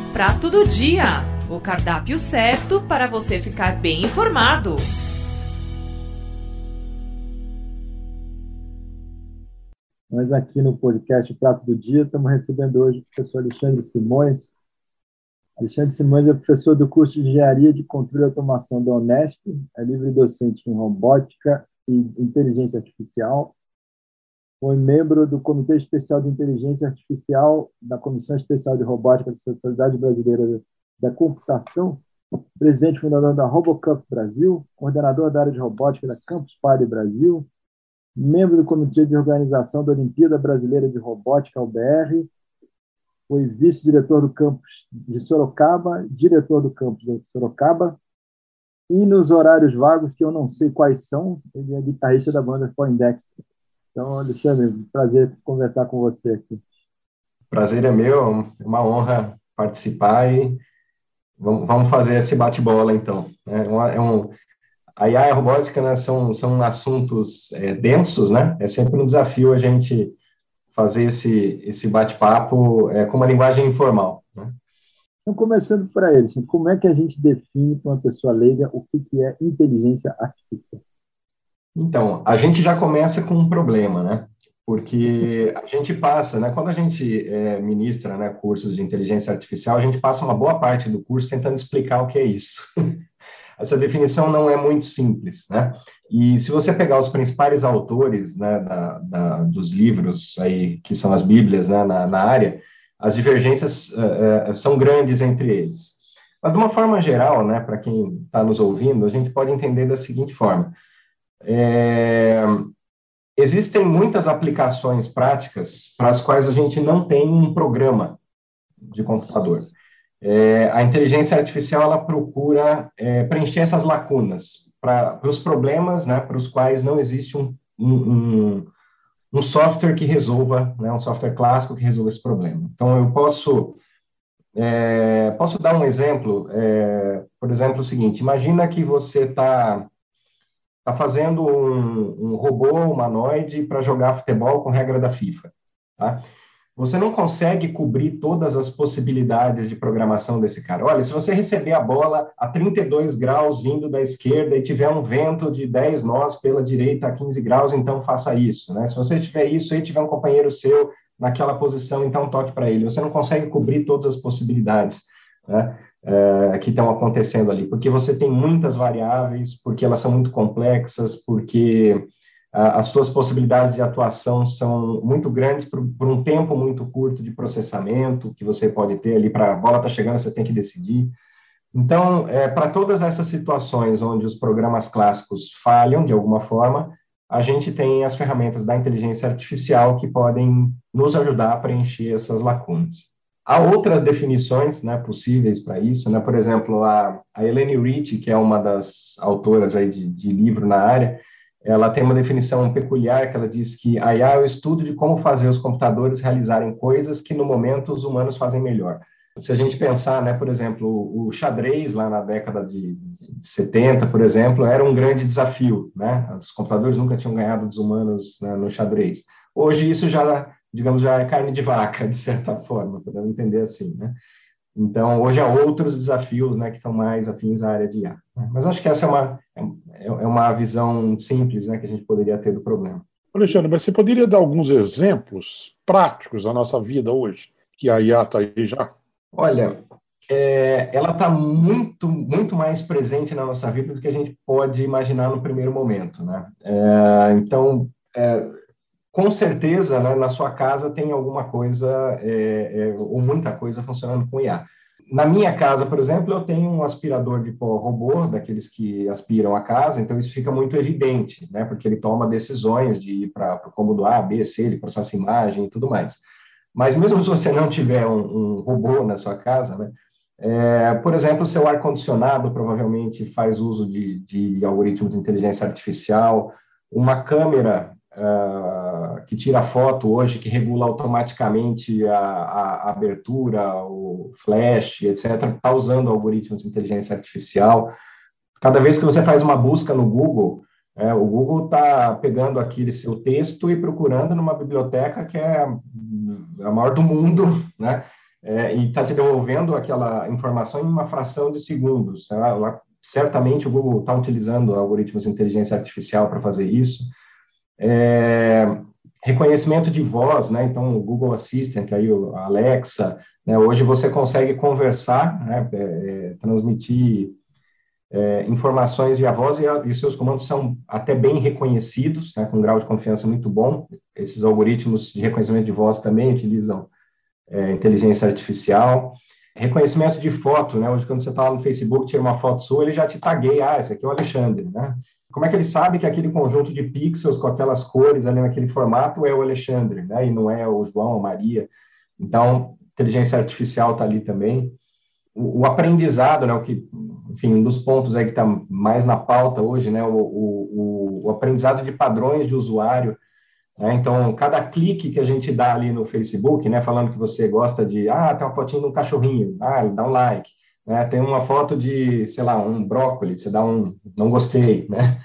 Prato do Dia, o cardápio certo para você ficar bem informado. Nós aqui no podcast Prato do Dia estamos recebendo hoje o professor Alexandre Simões. Alexandre Simões é professor do curso de Engenharia de Controle e Automação da Unesp, é livre docente em Robótica e Inteligência Artificial. Foi membro do Comitê Especial de Inteligência Artificial da Comissão Especial de Robótica da Sociedade Brasileira da Computação, presidente e fundador da RoboCup Brasil, coordenador da área de robótica da Campus Party Brasil, membro do Comitê de Organização da Olimpíada Brasileira de Robótica, UBR, foi vice-diretor do campus de Sorocaba, diretor do campus de Sorocaba, e nos horários vagos, que eu não sei quais são, ele é guitarrista da banda Poindex. Então, Alexandre, prazer conversar com você aqui. Prazer é meu, é uma honra participar e vamos fazer esse bate-bola, então. A IA e a robótica, né, são assuntos densos, né? É sempre um desafio a gente fazer esse bate-papo com uma linguagem informal, né? Então, começando por ele, como é que a gente define para uma pessoa leiga o que é inteligência artificial? Então, a gente já começa com um problema, né? Porque a gente passa, né? Quando a gente ministra, né, cursos de inteligência artificial, a gente passa uma boa parte do curso tentando explicar o que é isso. Essa definição não é muito simples, né? E se você pegar os principais autores, né, dos livros aí, que são as bíblias, né, na área, as divergências são grandes entre eles. Mas, de uma forma geral, né, para quem está nos ouvindo, a gente pode entender da seguinte forma. Existem muitas aplicações práticas para as quais a gente não tem um programa de computador. A inteligência artificial ela procura preencher essas lacunas para os problemas, né, para os quais não existe um software que resolva, né, um software clássico que resolva esse problema. Então, eu posso dar um exemplo, por exemplo, o seguinte: imagina que você está fazendo um robô humanoide para jogar futebol com regra da FIFA, tá? Você não consegue cobrir todas as possibilidades de programação desse cara. Olha, se você receber a bola a 32 graus vindo da esquerda e tiver um vento de 10 nós pela direita a 15 graus, então faça isso, né? Se você tiver isso e tiver um companheiro seu naquela posição, então toque para ele. Você não consegue cobrir todas as possibilidades, né, que estão acontecendo ali, porque você tem muitas variáveis, porque elas são muito complexas, porque as suas possibilidades de atuação são muito grandes por um tempo muito curto de processamento que você pode ter ali. Para a bola tá chegando, você tem que decidir. Então, para todas essas situações onde os programas clássicos falham de alguma forma, a gente tem as ferramentas da inteligência artificial que podem nos ajudar a preencher essas lacunas. Há outras definições, né, possíveis para isso, né? Por exemplo, a Elaine Rich, que é uma das autoras aí de livro na área, ela tem uma definição peculiar que ela diz que a IA é o estudo de como fazer os computadores realizarem coisas que no momento os humanos fazem melhor. Se a gente pensar, né, por exemplo, o xadrez lá na década de 70, por exemplo, era um grande desafio, né? Os computadores nunca tinham ganhado dos humanos, né, no xadrez. Hoje isso já, digamos, já é carne de vaca, de certa forma, podemos entender assim, né? Então, hoje há outros desafios, né, que são mais afins à área de IA. Mas acho que essa é uma visão simples, né, que a gente poderia ter do problema. Alexandre, mas você poderia dar alguns exemplos práticos da nossa vida hoje, que a IA está aí já? Olha, ela está muito, muito mais presente na nossa vida do que a gente pode imaginar no primeiro momento, né? Então, com certeza, né, na sua casa tem alguma coisa, ou muita coisa funcionando com IA. Na minha casa, por exemplo, eu tenho um aspirador de pó robô, daqueles que aspiram a casa, então isso fica muito evidente, né, porque ele toma decisões de ir para o cômodo A, B, C, ele processa imagem e tudo mais. Mas mesmo se você não tiver um robô na sua casa, né, por exemplo, o seu ar-condicionado provavelmente faz uso de algoritmos de inteligência artificial, uma câmera que tira foto hoje, que regula automaticamente a abertura, o flash, etc., está usando algoritmos de inteligência artificial. Cada vez que você faz uma busca no Google, o Google está pegando aquele seu texto e procurando numa biblioteca que é a maior do mundo, né? e está te devolvendo aquela informação em uma fração de segundos. Certamente o Google está utilizando algoritmos de inteligência artificial para fazer isso. Reconhecimento de voz, né? Então, o Google Assistant, aí, o Alexa, né? Hoje você consegue conversar, né? Transmitir informações via voz e seus comandos são até bem reconhecidos, né? Com um grau de confiança muito bom. Esses algoritmos de reconhecimento de voz também utilizam inteligência artificial. Reconhecimento de foto, né? Hoje, quando você está lá no Facebook, tira uma foto sua, ele já te tagueia, esse aqui é o Alexandre, né? Como é que ele sabe que aquele conjunto de pixels com aquelas cores ali naquele formato é o Alexandre, né? E não é o João, a Maria? Então, inteligência artificial está ali também. O aprendizado, né? Enfim, um dos pontos aí que está mais na pauta hoje, né? O aprendizado de padrões de usuário, né? Então, cada clique que a gente dá ali no Facebook, né? Falando que você gosta de, tem uma fotinho de um cachorrinho, dá um like. Tem uma foto de, sei lá, um brócolis, você dá um não gostei, né?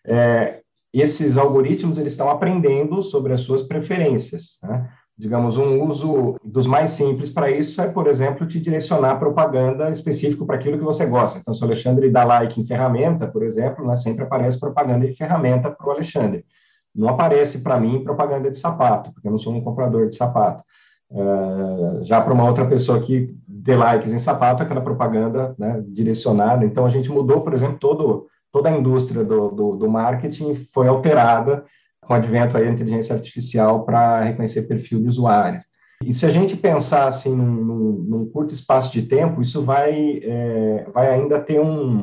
Esses algoritmos, eles estão aprendendo sobre as suas preferências, né? Digamos, um uso dos mais simples para isso é, por exemplo, te direcionar propaganda específico para aquilo que você gosta. Então, se o Alexandre dá like em ferramenta, por exemplo, né, sempre aparece propaganda de ferramenta para o Alexandre. Não aparece para mim propaganda de sapato, porque eu não sou um comprador de sapato. Já para uma outra pessoa que dê likes em sapato, aquela propaganda, né, direcionada. Então, a gente mudou, por exemplo, toda a indústria do marketing foi alterada com o advento aí da inteligência artificial para reconhecer perfil de usuário. E se a gente pensar assim, num curto espaço de tempo, isso vai ainda ter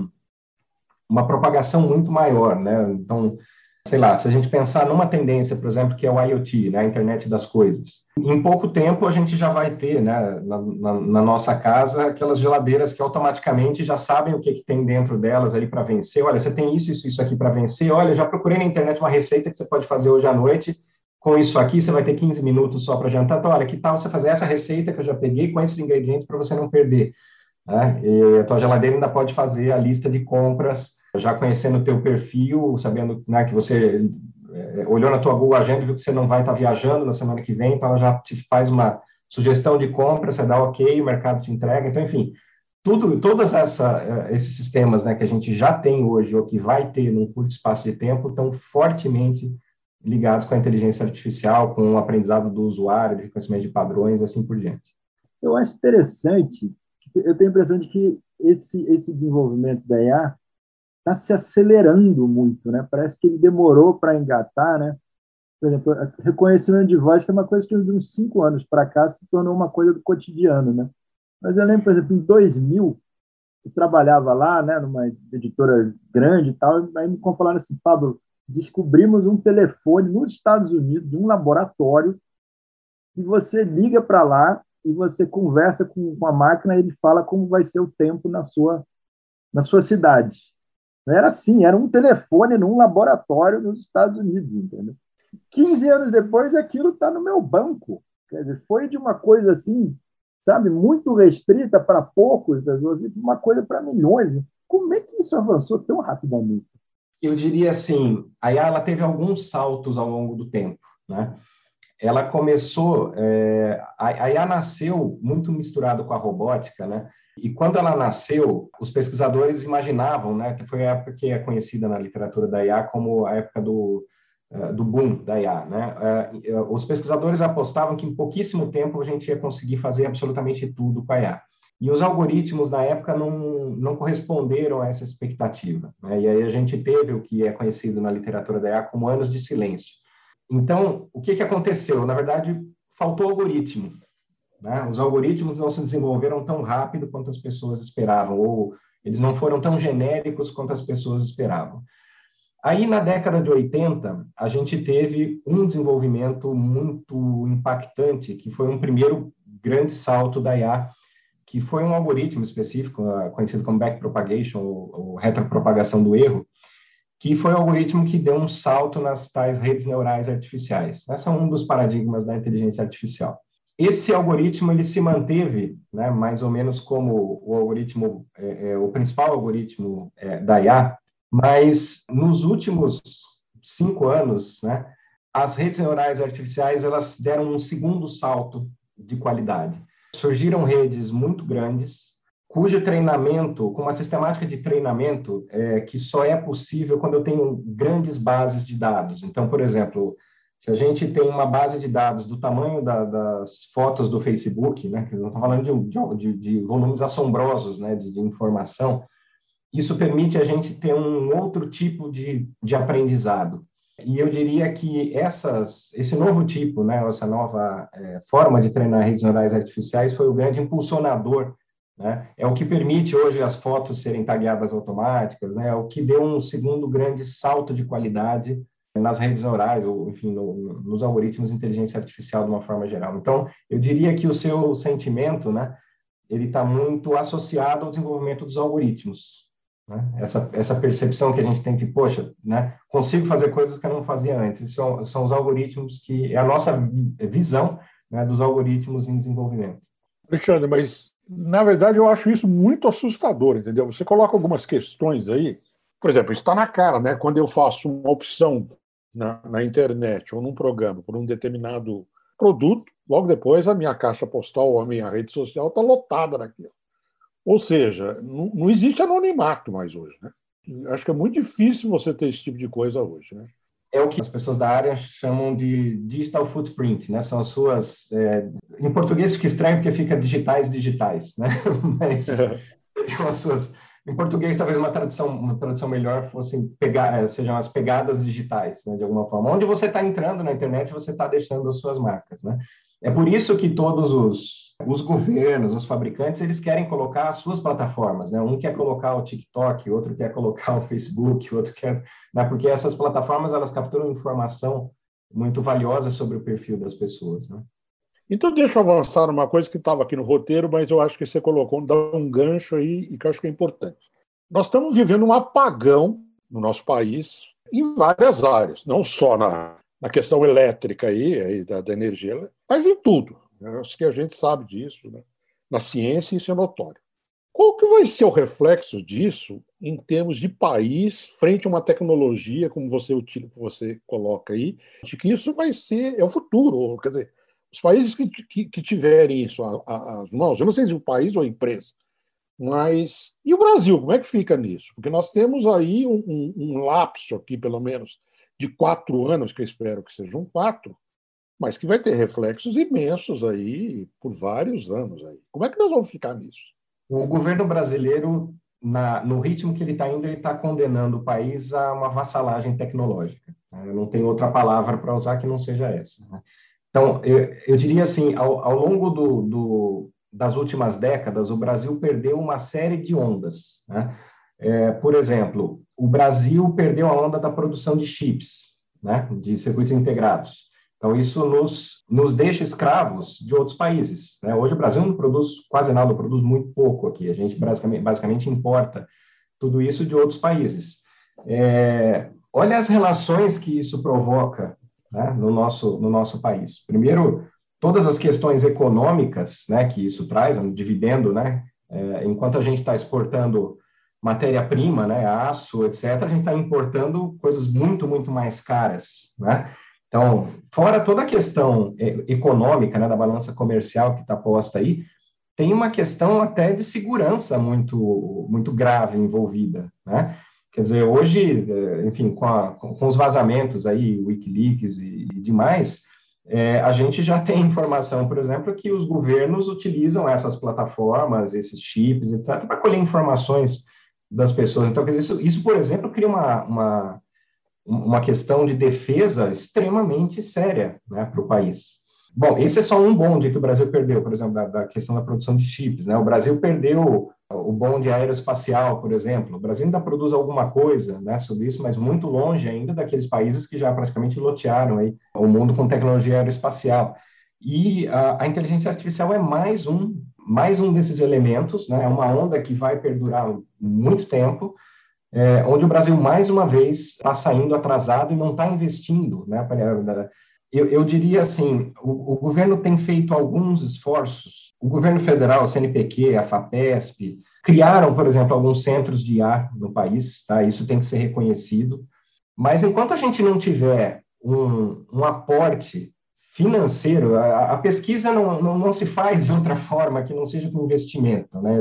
uma propagação muito maior, né? Então, sei lá, se a gente pensar numa tendência, por exemplo, que é o IoT, né, a internet das coisas, em pouco tempo a gente já vai ter, né, na nossa casa, aquelas geladeiras que automaticamente já sabem o que tem dentro delas ali para vencer. Olha, você tem isso aqui para vencer. Olha, já procurei na internet uma receita que você pode fazer hoje à noite. Com isso aqui, você vai ter 15 minutos só para jantar. Então, olha, que tal você fazer essa receita que eu já peguei com esses ingredientes para você não perder, né? E a tua geladeira ainda pode fazer a lista de compras já conhecendo o teu perfil, sabendo, né, que você olhou na tua Google Agenda e viu que você não vai estar viajando na semana que vem, então ela já te faz uma sugestão de compra, você dá ok, o mercado te entrega. Então, enfim, todos esses sistemas, né, que a gente já tem hoje ou que vai ter num curto espaço de tempo estão fortemente ligados com a inteligência artificial, com o aprendizado do usuário, de reconhecimento de padrões e assim por diante. Eu acho interessante, eu tenho a impressão de que esse desenvolvimento da IA está se acelerando muito, né? Parece que ele demorou para engatar, né? Por exemplo, reconhecimento de voz, que é uma coisa que de uns 5 anos para cá se tornou uma coisa do cotidiano, né? Mas eu lembro, por exemplo, em 2000, eu trabalhava lá, né, numa editora grande e tal, aí me falaram assim, Pablo, descobrimos um telefone nos Estados Unidos, de um laboratório, e você liga para lá e você conversa com a máquina e ele fala como vai ser o tempo na sua cidade. Era assim, era um telefone num laboratório nos Estados Unidos, entendeu? 15 anos depois, aquilo está no meu banco. Quer dizer, foi de uma coisa assim, sabe, muito restrita para poucos pessoas, e uma coisa para milhões. Como é que isso avançou tão rapidamente? Eu diria assim, a IA ela teve alguns saltos ao longo do tempo, né? Ela começou, a IA nasceu muito misturado com a robótica, né? E quando ela nasceu, os pesquisadores imaginavam, né, que foi a época que é conhecida na literatura da IA como a época do boom da IA, né? Os pesquisadores apostavam que em pouquíssimo tempo a gente ia conseguir fazer absolutamente tudo com a IA. E os algoritmos, na época, não corresponderam a essa expectativa, né? E aí a gente teve o que é conhecido na literatura da IA como anos de silêncio. Então, o que aconteceu? Na verdade, faltou algoritmo, né? Os algoritmos não se desenvolveram tão rápido quanto as pessoas esperavam, ou eles não foram tão genéricos quanto as pessoas esperavam. Aí, na década de 80, a gente teve um desenvolvimento muito impactante, que foi um primeiro grande salto da IA, que foi um algoritmo específico, conhecido como backpropagation, ou retropropagação do erro, que foi o algoritmo que deu um salto nas tais redes neurais artificiais. Esse é um dos paradigmas da inteligência artificial. Esse algoritmo ele se manteve, né, mais ou menos como o algoritmo, o principal algoritmo da IA, mas nos últimos 5 anos, né, as redes neurais artificiais elas deram um segundo salto de qualidade. surgiram redes muito grandes, cujo treinamento, com uma sistemática de treinamento que só é possível quando eu tenho grandes bases de dados. Então, por exemplo, se a gente tem uma base de dados do tamanho das fotos do Facebook, né, que nós estamos falando de volumes assombrosos, né, de informação, isso permite a gente ter um outro tipo de aprendizado. E eu diria que esse novo tipo, né, essa nova forma de treinar redes neurais artificiais foi o grande impulsionador, né? É o que permite hoje as fotos serem tagueadas automáticas, né? É o que deu um segundo grande salto de qualidade nas redes neurais, ou, enfim, nos algoritmos de inteligência artificial de uma forma geral. Então, eu diria que o seu sentimento, né, ele está muito associado ao desenvolvimento dos algoritmos, né? Essa percepção que a gente tem que, poxa, né, consigo fazer coisas que eu não fazia antes. São os algoritmos que é a nossa visão, né, dos algoritmos em desenvolvimento. Alexandre, mas na verdade eu acho isso muito assustador, entendeu? Você coloca algumas questões aí, por exemplo, está na cara, né? Quando eu faço uma opção na internet ou num programa por um determinado produto, logo depois a minha caixa postal ou a minha rede social está lotada naquilo. Ou seja, não existe anonimato mais hoje, né? Acho que é muito difícil você ter esse tipo de coisa hoje, né? É o que as pessoas da área chamam de digital footprint, né? São as suas... em português fica estranho porque fica digitais, né? Mas são as suas... Em português, talvez uma tradução melhor sejam as pegadas digitais, né? De alguma forma. Onde você está entrando na internet, você está deixando as suas marcas, né? É por isso que todos os governos, os fabricantes, eles querem colocar as suas plataformas, né? Um quer colocar o TikTok, outro quer colocar o Facebook, outro quer... Né? Porque essas plataformas, elas capturam informação muito valiosa sobre o perfil das pessoas, né? Então, deixa eu avançar numa coisa que estava aqui no roteiro, mas eu acho que você colocou, dá um gancho aí e que eu acho que é importante. Nós estamos vivendo um apagão no nosso país em várias áreas, não só na questão elétrica aí da energia, mas em tudo. Acho que a gente sabe disso, né? Na ciência isso é notório. Qual que vai ser o reflexo disso em termos de país frente a uma tecnologia, como você coloca aí, de que isso vai ser o futuro, quer dizer, os países que tiverem isso às mãos, eu não sei se o país ou a empresa, mas... E o Brasil, como é que fica nisso? Porque nós temos aí um lapso aqui, pelo menos, de 4 anos, que eu espero que sejam 4, mas que vai ter reflexos imensos aí por vários anos aí. Como é que nós vamos ficar nisso? O governo brasileiro, no ritmo que ele está indo, ele está condenando o país a uma vassalagem tecnológica. Eu não tenho outra palavra para usar que não seja essa, né? Então, eu diria assim, ao longo das últimas décadas, o Brasil perdeu uma série de ondas, né? Por exemplo, o Brasil perdeu a onda da produção de chips, né? De circuitos integrados. Então, isso nos deixa escravos de outros países, né? Hoje, o Brasil não produz quase nada, produz muito pouco aqui. A gente basicamente importa tudo isso de outros países. Olha as relações que isso provoca, né, no nosso país. Primeiro, todas as questões econômicas, né, que isso traz, um dividendo, né, enquanto a gente está exportando matéria-prima, né, aço, etc., a gente está importando coisas muito, muito mais caras, né? Então, fora toda a questão econômica, né, da balança comercial que está posta aí, tem uma questão até de segurança muito, muito grave envolvida, né? Quer dizer, hoje, enfim, com os vazamentos aí, Wikileaks e demais, a gente já tem informação, por exemplo, que os governos utilizam essas plataformas, esses chips, etc., para colher informações das pessoas. Então, quer dizer, isso, por exemplo, cria uma questão de defesa extremamente séria, né, para o país. Bom, esse é só um bonde que o Brasil perdeu, por exemplo, da questão da produção de chips, né? O Brasil perdeu o bonde aeroespacial, por exemplo. O Brasil ainda produz alguma coisa, né, sobre isso, mas muito longe ainda daqueles países que já praticamente lotearam aí o mundo com tecnologia aeroespacial. E a inteligência artificial é mais um desses elementos, né? É uma onda que vai perdurar muito tempo, onde o Brasil, mais uma vez, está saindo atrasado e não está investindo, né? Eu diria assim, o governo tem feito alguns esforços, o governo federal, o CNPq, a FAPESP, criaram, por exemplo, alguns centros de IA no país, tá? Isso tem que ser reconhecido, mas enquanto a gente não tiver um aporte financeiro, a pesquisa não se faz de outra forma que não seja com investimento, né?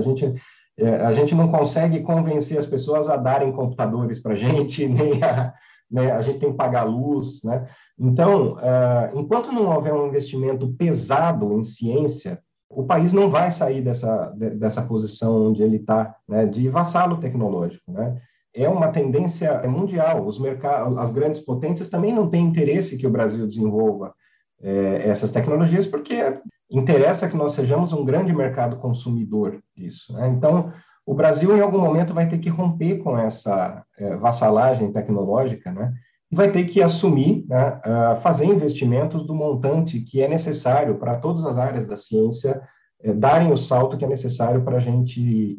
A gente não consegue convencer as pessoas a darem computadores para a gente, né, a gente tem que pagar luz, né? Então, enquanto não houver um investimento pesado em ciência, o país não vai sair dessa posição onde ele está, né, de vassalo tecnológico, né? É uma tendência mundial. As grandes potências também não têm interesse que o Brasil desenvolva essas tecnologias, porque interessa que nós sejamos um grande mercado consumidor disso, né? Então, o Brasil, em algum momento, vai ter que romper com essa vassalagem tecnológica, né? E vai ter que assumir, né, fazer investimentos do montante que é necessário para todas as áreas da ciência darem o salto que é necessário para a gente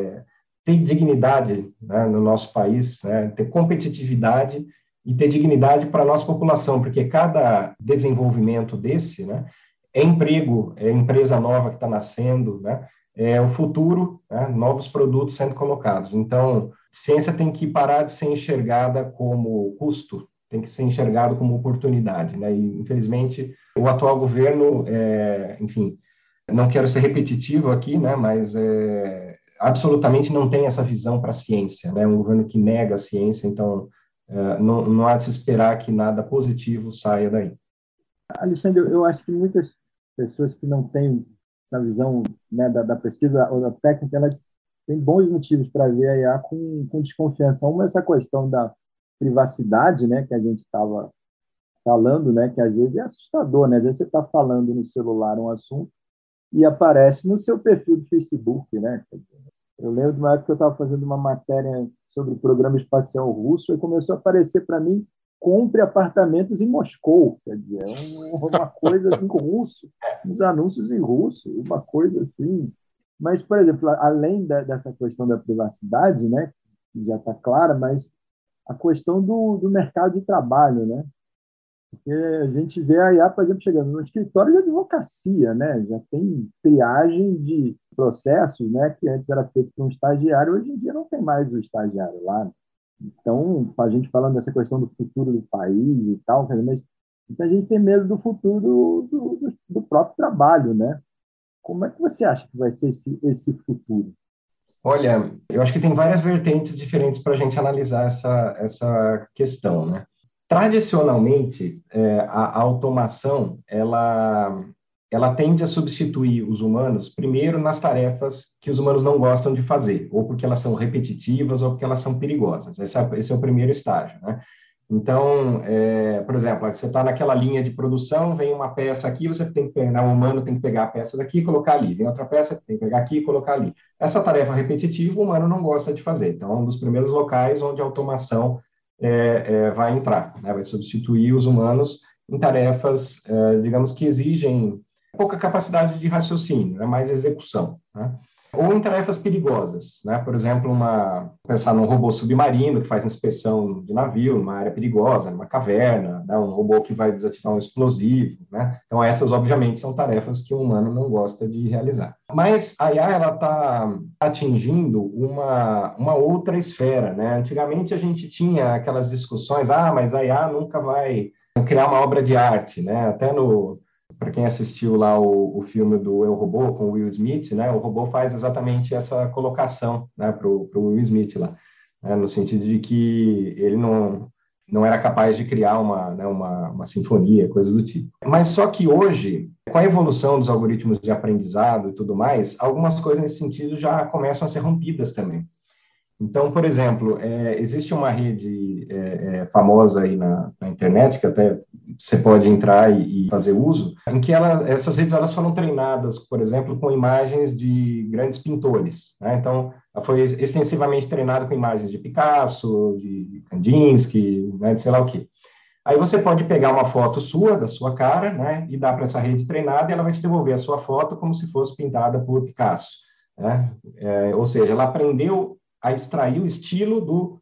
ter dignidade, né, no nosso país, né, ter competitividade e ter dignidade para a nossa população, porque cada desenvolvimento desse, né, é emprego, é empresa nova que está nascendo, né, é o futuro, né, novos produtos sendo colocados. Então, ciência tem que parar de ser enxergada como custo, tem que ser enxergado como oportunidade, né, e, infelizmente, o atual governo, enfim, não quero ser repetitivo aqui, né, mas absolutamente não tem essa visão para a ciência, né, um governo que nega a ciência, então, não há de se esperar que nada positivo saia daí. Alexandre, eu acho que muitas pessoas que não têm essa visão, né, da pesquisa ou da técnica, elas têm bons motivos para ver a IA com desconfiança. Uma é essa questão da privacidade, né, que a gente estava falando, né, que às vezes é assustador, né? Às vezes você está falando no celular um assunto e aparece no seu perfil do Facebook, né? Eu lembro de uma época que eu estava fazendo uma matéria sobre o programa espacial russo e começou a aparecer para mim: compre apartamentos em Moscou. Quer dizer, uma coisa assim, com russo, uns anúncios em russo, uma coisa assim. Mas, por exemplo, além dessa questão da privacidade, né, que já está clara, mas a questão do mercado de trabalho, né? Porque a gente vê a IA, por exemplo, chegando no escritório de advocacia, né? Já tem triagem de processos, né? Que antes era feito por um estagiário, hoje em dia não tem mais o estagiário lá. Então, a gente falando dessa questão do futuro do país e tal, mas a gente tem medo do futuro do próprio trabalho, né? Como é que você acha que vai ser esse futuro? Olha, eu acho que tem várias vertentes diferentes para a gente analisar essa questão, né? Tradicionalmente, a automação, ela tende a substituir os humanos, primeiro, nas tarefas que os humanos não gostam de fazer, ou porque elas são repetitivas, ou porque elas são perigosas. Esse é o primeiro estágio, né? Então, por exemplo, você está naquela linha de produção, vem uma peça aqui, você tem que pegar, um humano tem que pegar a peça daqui e colocar ali, vem outra peça, tem que pegar aqui e colocar ali. Essa tarefa repetitiva, o humano não gosta de fazer. Então, é um dos primeiros locais onde a automação vai entrar, né? Vai substituir os humanos em tarefas, digamos, que exigem pouca capacidade de raciocínio, mais execução, né? Ou em tarefas perigosas, né? Por exemplo, pensar num robô submarino que faz inspeção de navio, numa área perigosa, numa caverna, né? Um robô que vai desativar um explosivo, né? Então, essas, obviamente, são tarefas que o humano não gosta de realizar. Mas a IA, ela está atingindo uma outra esfera, né? Antigamente, a gente tinha aquelas discussões, mas a IA nunca vai criar uma obra de arte, né? Até para quem assistiu lá o filme do Eu, Robô, com o Will Smith, né, o robô faz exatamente essa colocação, né, para o Will Smith lá, né, no sentido de que ele não era capaz de criar uma sinfonia, coisa do tipo. Mas só que hoje, com a evolução dos algoritmos de aprendizado e tudo mais, algumas coisas nesse sentido já começam a ser rompidas também. Então, por exemplo, existe uma rede famosa aí na internet, que até você pode entrar e fazer uso, em que essas redes elas foram treinadas, por exemplo, com imagens de grandes pintores, né? Então, ela foi extensivamente treinada com imagens de Picasso, de Kandinsky, né, de sei lá o quê. Aí você pode pegar uma foto sua, da sua cara, né, e dar para essa rede treinada, e ela vai te devolver a sua foto como se fosse pintada por Picasso, né? Ou seja, ela aprendeu a extrair o estilo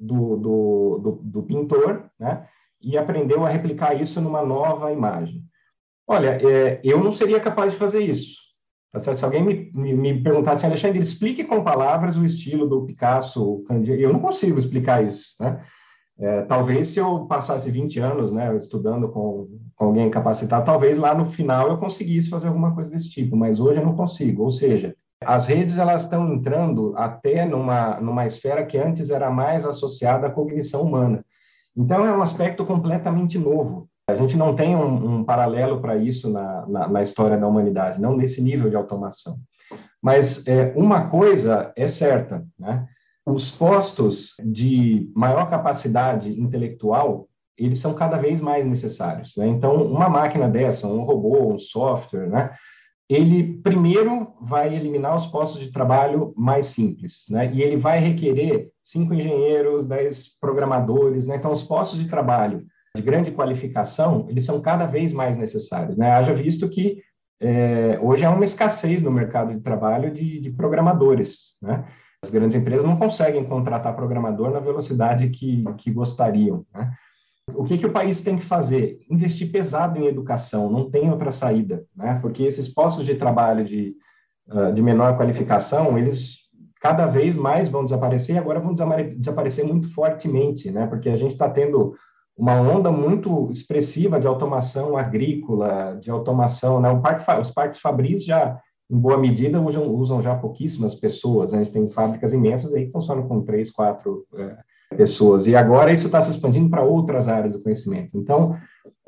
do pintor, né? E aprendeu a replicar isso numa nova imagem. Olha, eu não seria capaz de fazer isso. Tá certo? Se alguém me perguntasse, Alexandre, explique com palavras o estilo do Picasso, eu não consigo explicar isso, né? Talvez se eu passasse 20 anos, né, estudando com alguém capacitado, talvez lá no final eu conseguisse fazer alguma coisa desse tipo, mas hoje eu não consigo. Ou seja, as redes elas estão entrando até numa esfera que antes era mais associada à cognição humana. Então, é um aspecto completamente novo. A gente não tem um paralelo para isso na história da humanidade, não nesse nível de automação. Mas uma coisa é certa, né? Os postos de maior capacidade intelectual, eles são cada vez mais necessários, né? Então, uma máquina dessa, um robô, um software, né? Ele primeiro vai eliminar os postos de trabalho mais simples, né? E ele vai requerer 5 engenheiros, 10 programadores, né? Então, os postos de trabalho de grande qualificação, eles são cada vez mais necessários, né? Haja visto que hoje há uma escassez no mercado de trabalho de programadores, né? As grandes empresas não conseguem contratar programador na velocidade que gostariam, né? O que o país tem que fazer? Investir pesado em educação, não tem outra saída, né? Porque esses postos de trabalho de menor qualificação, eles cada vez mais vão desaparecer e agora vão desaparecer muito fortemente, né? Porque a gente está tendo uma onda muito expressiva de automação agrícola, de automação, né? Os parques fabris já, em boa medida, usam já pouquíssimas pessoas, né? A gente tem fábricas imensas aí que funcionam com 3, 4 pessoas, e agora isso está se expandindo para outras áreas do conhecimento. Então,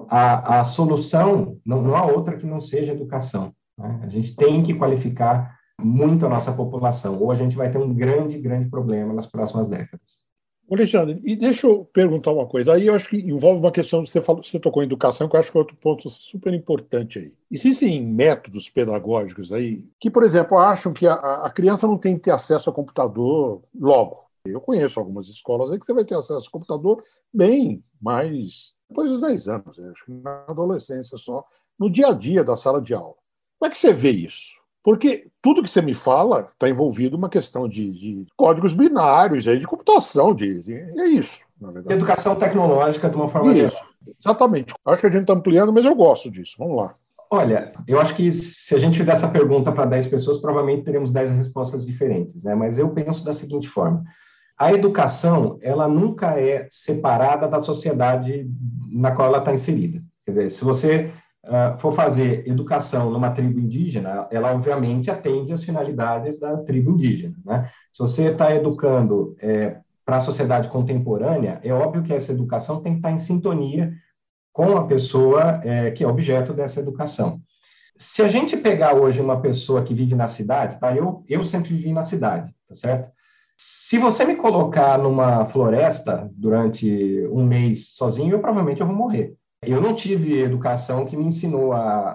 a solução não há outra que não seja educação, né? A gente tem que qualificar muito a nossa população, ou a gente vai ter um grande, grande problema nas próximas décadas. Alexandre, e deixa eu perguntar uma coisa. Aí eu acho que envolve uma questão que você tocou em educação, que eu acho que é outro ponto super importante aí. Existem métodos pedagógicos aí que, por exemplo, acham que a criança não tem que ter acesso a computador logo. Eu conheço algumas escolas aí que você vai ter acesso ao computador bem mais depois dos 10 anos, acho que na adolescência só, no dia a dia da sala de aula. Como é que você vê isso? Porque tudo que você me fala está envolvido uma questão de códigos binários, aí, de computação, é isso, na verdade. Educação tecnológica de uma forma geral. Isso, exatamente. Acho que a gente está ampliando, mas eu gosto disso. Vamos lá. Olha, eu acho que se a gente fizer essa pergunta para 10 pessoas, provavelmente teremos 10 respostas diferentes, né? Mas eu penso da seguinte forma: a educação, ela nunca é separada da sociedade na qual ela está inserida. Quer dizer, se você for fazer educação numa tribo indígena, ela obviamente atende às finalidades da tribo indígena, né? Se você está educando para a sociedade contemporânea, é óbvio que essa educação tem que estar em sintonia com a pessoa que é objeto dessa educação. Se a gente pegar hoje uma pessoa que vive na cidade, tá? Eu sempre vivi na cidade, tá certo? Se você me colocar numa floresta durante um mês sozinho, provavelmente eu vou morrer. Eu não tive educação que me ensinou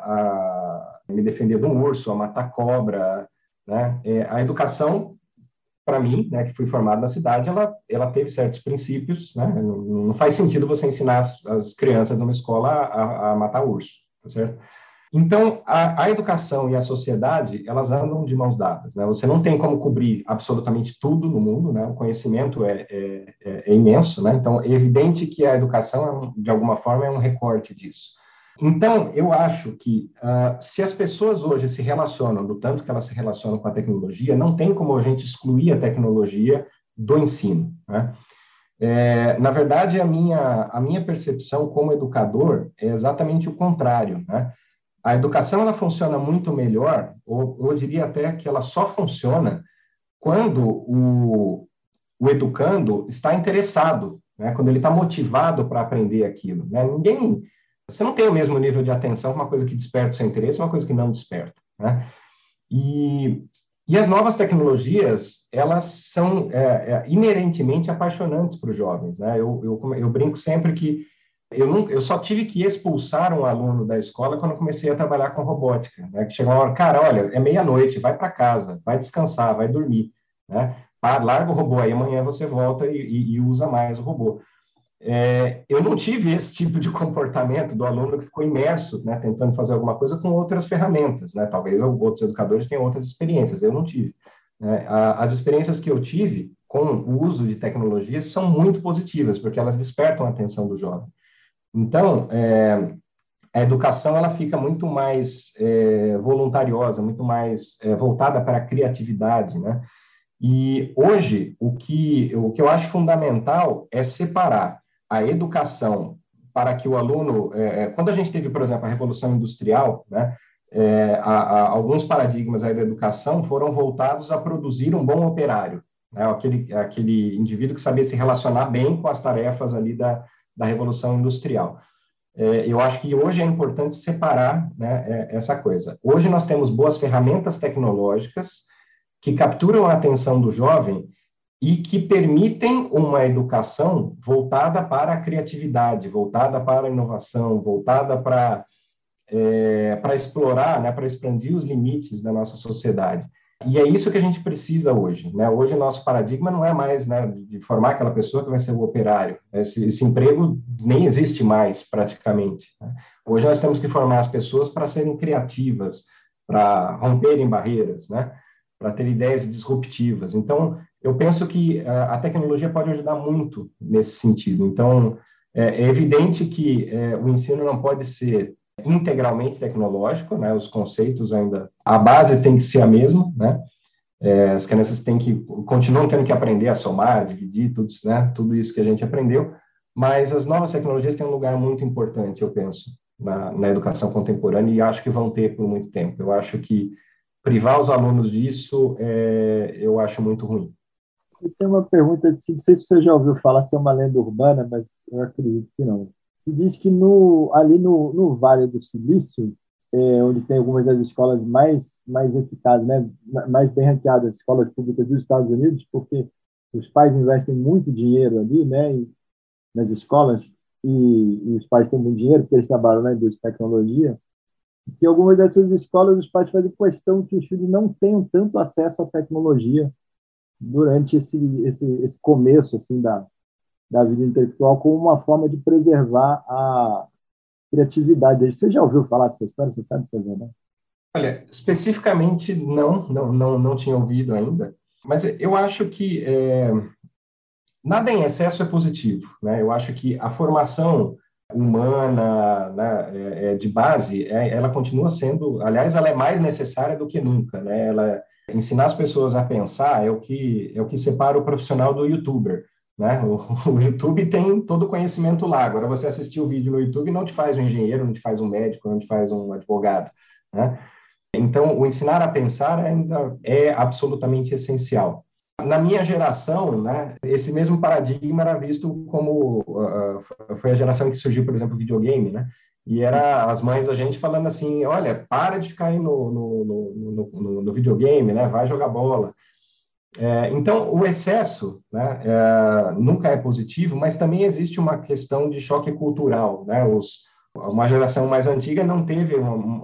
a me defender de um urso, a matar cobra, né? A educação, para mim, né, que fui formado na cidade, ela teve certos princípios, né? Não faz sentido você ensinar as crianças numa escola a matar urso, tá certo? Então, a educação e a sociedade, elas andam de mãos dadas, né? Você não tem como cobrir absolutamente tudo no mundo, né? O conhecimento é imenso, né? Então, é evidente que a educação, de alguma forma, é um recorte disso. Então, eu acho que se as pessoas hoje se relacionam do tanto que elas se relacionam com a tecnologia, não tem como a gente excluir a tecnologia do ensino, né? Na verdade, a minha percepção como educador é exatamente o contrário, né? A educação ela funciona muito melhor, ou eu diria até que ela só funciona quando o educando está interessado, né? Quando ele está motivado para aprender aquilo, né? Você não tem o mesmo nível de atenção, uma coisa que desperta o seu interesse, uma coisa que não desperta, né? E as novas tecnologias, elas são inerentemente apaixonantes para os jovens, né? Eu brinco sempre que eu só tive que expulsar um aluno da escola quando eu comecei a trabalhar com robótica, né? Que chegou uma hora, cara, olha, é meia-noite, vai para casa, vai descansar, vai dormir, né? Larga o robô, aí amanhã você volta e usa mais o robô. Eu não tive esse tipo de comportamento do aluno que ficou imerso, né, tentando fazer alguma coisa com outras ferramentas, né? Talvez outros educadores tenham outras experiências, eu não tive, né? As experiências que eu tive com o uso de tecnologias são muito positivas, porque elas despertam a atenção do jovem. Então, a educação ela fica muito mais voluntariosa, muito mais voltada para a criatividade, né? E hoje, o que eu acho fundamental é separar a educação para que o aluno... quando a gente teve, por exemplo, a Revolução Industrial, né, alguns paradigmas aí da educação foram voltados a produzir um bom operário, né, aquele indivíduo que sabia se relacionar bem com as tarefas ali da Revolução Industrial. Eu acho que hoje é importante separar, né, essa coisa. Hoje nós temos boas ferramentas tecnológicas que capturam a atenção do jovem e que permitem uma educação voltada para a criatividade, voltada para a inovação, voltada para explorar, né, para expandir os limites da nossa sociedade. E é isso que a gente precisa hoje, né? Hoje o nosso paradigma não é mais, né, de formar aquela pessoa que vai ser o operário. Esse emprego nem existe mais, praticamente, né? Hoje nós temos que formar as pessoas para serem criativas, para romperem barreiras, né? Para ter ideias disruptivas. Então, eu penso que a tecnologia pode ajudar muito nesse sentido. Então, é evidente que o ensino não pode ser integralmente tecnológico, né? Os conceitos ainda... A base tem que ser a mesma, né? As crianças continuam tendo que aprender a somar, a dividir, tudo isso que a gente aprendeu, mas as novas tecnologias têm um lugar muito importante, eu penso, na educação contemporânea, e acho que vão ter por muito tempo. Eu acho que privar os alunos disso, eu acho muito ruim. E tem uma pergunta, não sei se você já ouviu falar, se é uma lenda urbana, mas eu acredito que não. Se diz que ali no Vale do Silício, onde tem algumas das escolas mais eficazes, né, mais bem ranqueadas, escolas públicas dos Estados Unidos, porque os pais investem muito dinheiro ali, né, nas escolas, e os pais têm muito dinheiro, porque eles trabalham na indústria de tecnologia, que algumas dessas escolas os pais fazem questão que os filhos não tenham tanto acesso à tecnologia durante esse começo assim, da vida intelectual, como uma forma de preservar a criatividade. Você já ouviu falar dessa história? Você sabe se é verdade? Olha, especificamente não tinha ouvido ainda, mas eu acho que nada em excesso é positivo, né? Eu acho que a formação humana, né, de base, ela continua sendo, aliás, ela é mais necessária do que nunca, né? Ensinar as pessoas a pensar é o que separa o profissional do youtuber, né? O YouTube tem todo o conhecimento lá. Agora, você assistir o vídeo no YouTube não te faz um engenheiro, não te faz um médico, não te faz um advogado, né? Então, o ensinar a pensar ainda é absolutamente essencial. Na minha geração, né, esse mesmo paradigma era visto como... foi a geração que surgiu, por exemplo, o videogame, né? E era as mães da gente falando assim, olha, para de ficar aí no videogame, né? Vai jogar bola. Então, o excesso, né, nunca é positivo, mas também existe uma questão de choque cultural, né? Uma geração mais antiga não teve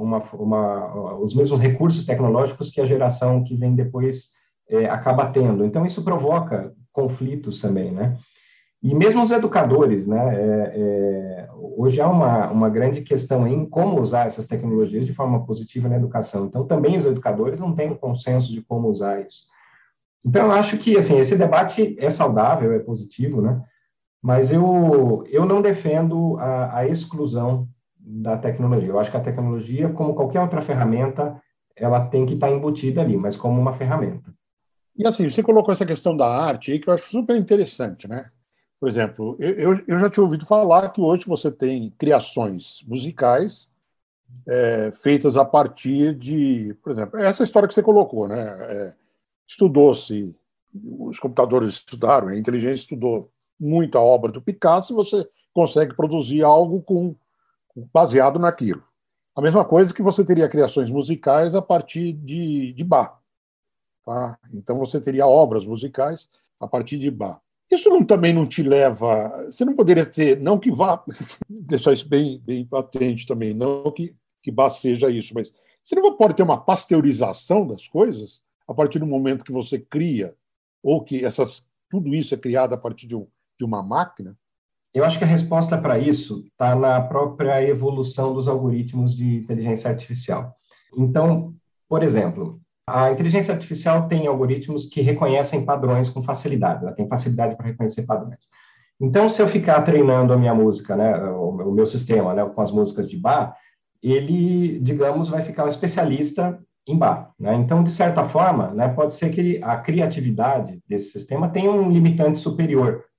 os mesmos recursos tecnológicos que a geração que vem depois acaba tendo. Então, isso provoca conflitos também, né? E mesmo os educadores, né? Hoje há uma grande questão em como usar essas tecnologias de forma positiva na educação. Então, também os educadores não têm um consenso de como usar isso. Então, eu acho que, assim, esse debate é saudável, é positivo, né? Mas eu não defendo a exclusão da tecnologia. Eu acho que a tecnologia, como qualquer outra ferramenta, ela tem que estar embutida ali, mas como uma ferramenta. E assim, você colocou essa questão da arte aí, que eu acho super interessante, né? Por exemplo, eu já tinha ouvido falar que hoje você tem criações musicais feitas a partir de, por exemplo, essa história que você colocou, né? Estudou-se, os computadores estudaram, a inteligência estudou muito a obra do Picasso e você consegue produzir algo baseado naquilo. A mesma coisa que você teria criações musicais a partir de Bach. Tá? Então você teria obras musicais a partir de Bach. Isso também não te leva... Você não poderia ter... Não que vá... Deixar isso bem patente também. Não que Bach seja isso, mas você não pode ter uma pasteurização das coisas a partir do momento que você cria, ou que tudo isso é criado a partir de uma máquina? Eu acho que a resposta para isso está na própria evolução dos algoritmos de inteligência artificial. Então, por exemplo, a inteligência artificial tem algoritmos que reconhecem padrões com facilidade, ela tem facilidade para reconhecer padrões. Então, se eu ficar treinando a minha música, né, o meu sistema, né, com as músicas de Bach, ele, digamos, vai ficar um especialista em Bach, né? Então, de certa forma, né, pode ser que a criatividade desse sistema tenha um limitante superior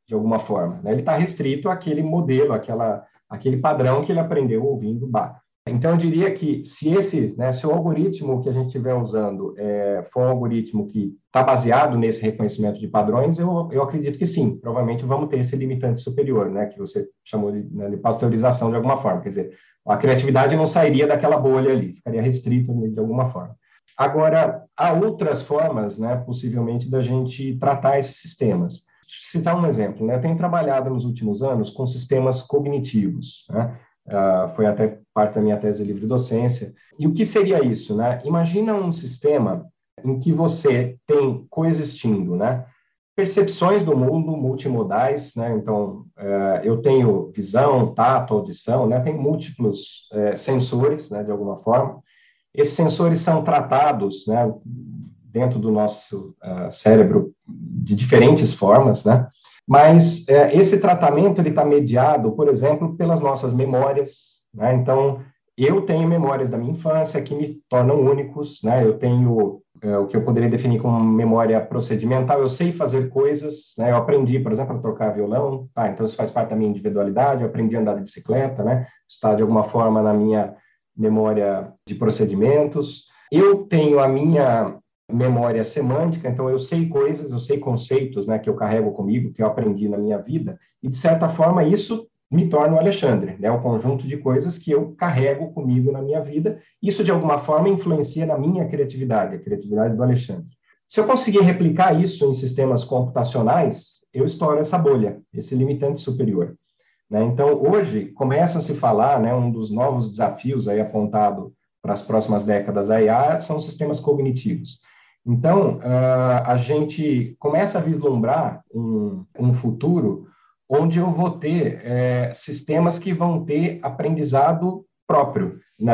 de alguma forma, né? Ele está restrito àquele modelo, aquele padrão que ele aprendeu ouvindo Bach. Então, eu diria que se o algoritmo que a gente estiver usando for um algoritmo que está baseado nesse reconhecimento de padrões, eu acredito que sim, provavelmente vamos ter esse limitante superior, né, que você chamou de pasteurização de alguma forma, quer dizer, a criatividade não sairia daquela bolha ali, ficaria restrita de alguma forma. Agora, há outras formas, né, possivelmente, da gente tratar esses sistemas. Deixa eu citar um exemplo, né? Eu tenho trabalhado nos últimos anos com sistemas cognitivos, né? Foi até parte da minha tese de livre-docência. E o que seria isso, né? Imagina um sistema em que você tem coexistindo, né, percepções do mundo multimodais, né? Então, eu tenho visão, tato, audição, né? Tem múltiplos sensores, né, de alguma forma. Esses sensores são tratados, né, dentro do nosso cérebro de diferentes formas, né? Mas esse tratamento ele está mediado, por exemplo, pelas nossas memórias, né? Então, eu tenho memórias da minha infância que me tornam únicos, né? Eu tenho o que eu poderia definir como memória procedimental, eu sei fazer coisas, né? Eu aprendi, por exemplo, a tocar violão, então isso faz parte da minha individualidade, eu aprendi a andar de bicicleta, né? Está, de alguma forma, na minha memória de procedimentos. Eu tenho a minha memória semântica, então eu sei coisas, eu sei conceitos, né, que eu carrego comigo, que eu aprendi na minha vida, e de certa forma isso me torna o Alexandre, né, um conjunto de coisas que eu carrego comigo na minha vida, isso de alguma forma influencia na minha criatividade, a criatividade do Alexandre. Se eu conseguir replicar isso em sistemas computacionais, eu estouro essa bolha, esse limitante superior, né? Então, hoje, começa a se falar, né, um dos novos desafios aí apontado para as próximas décadas da IA são os sistemas cognitivos. Então, a gente começa a vislumbrar um futuro onde eu vou ter sistemas que vão ter aprendizado próprio,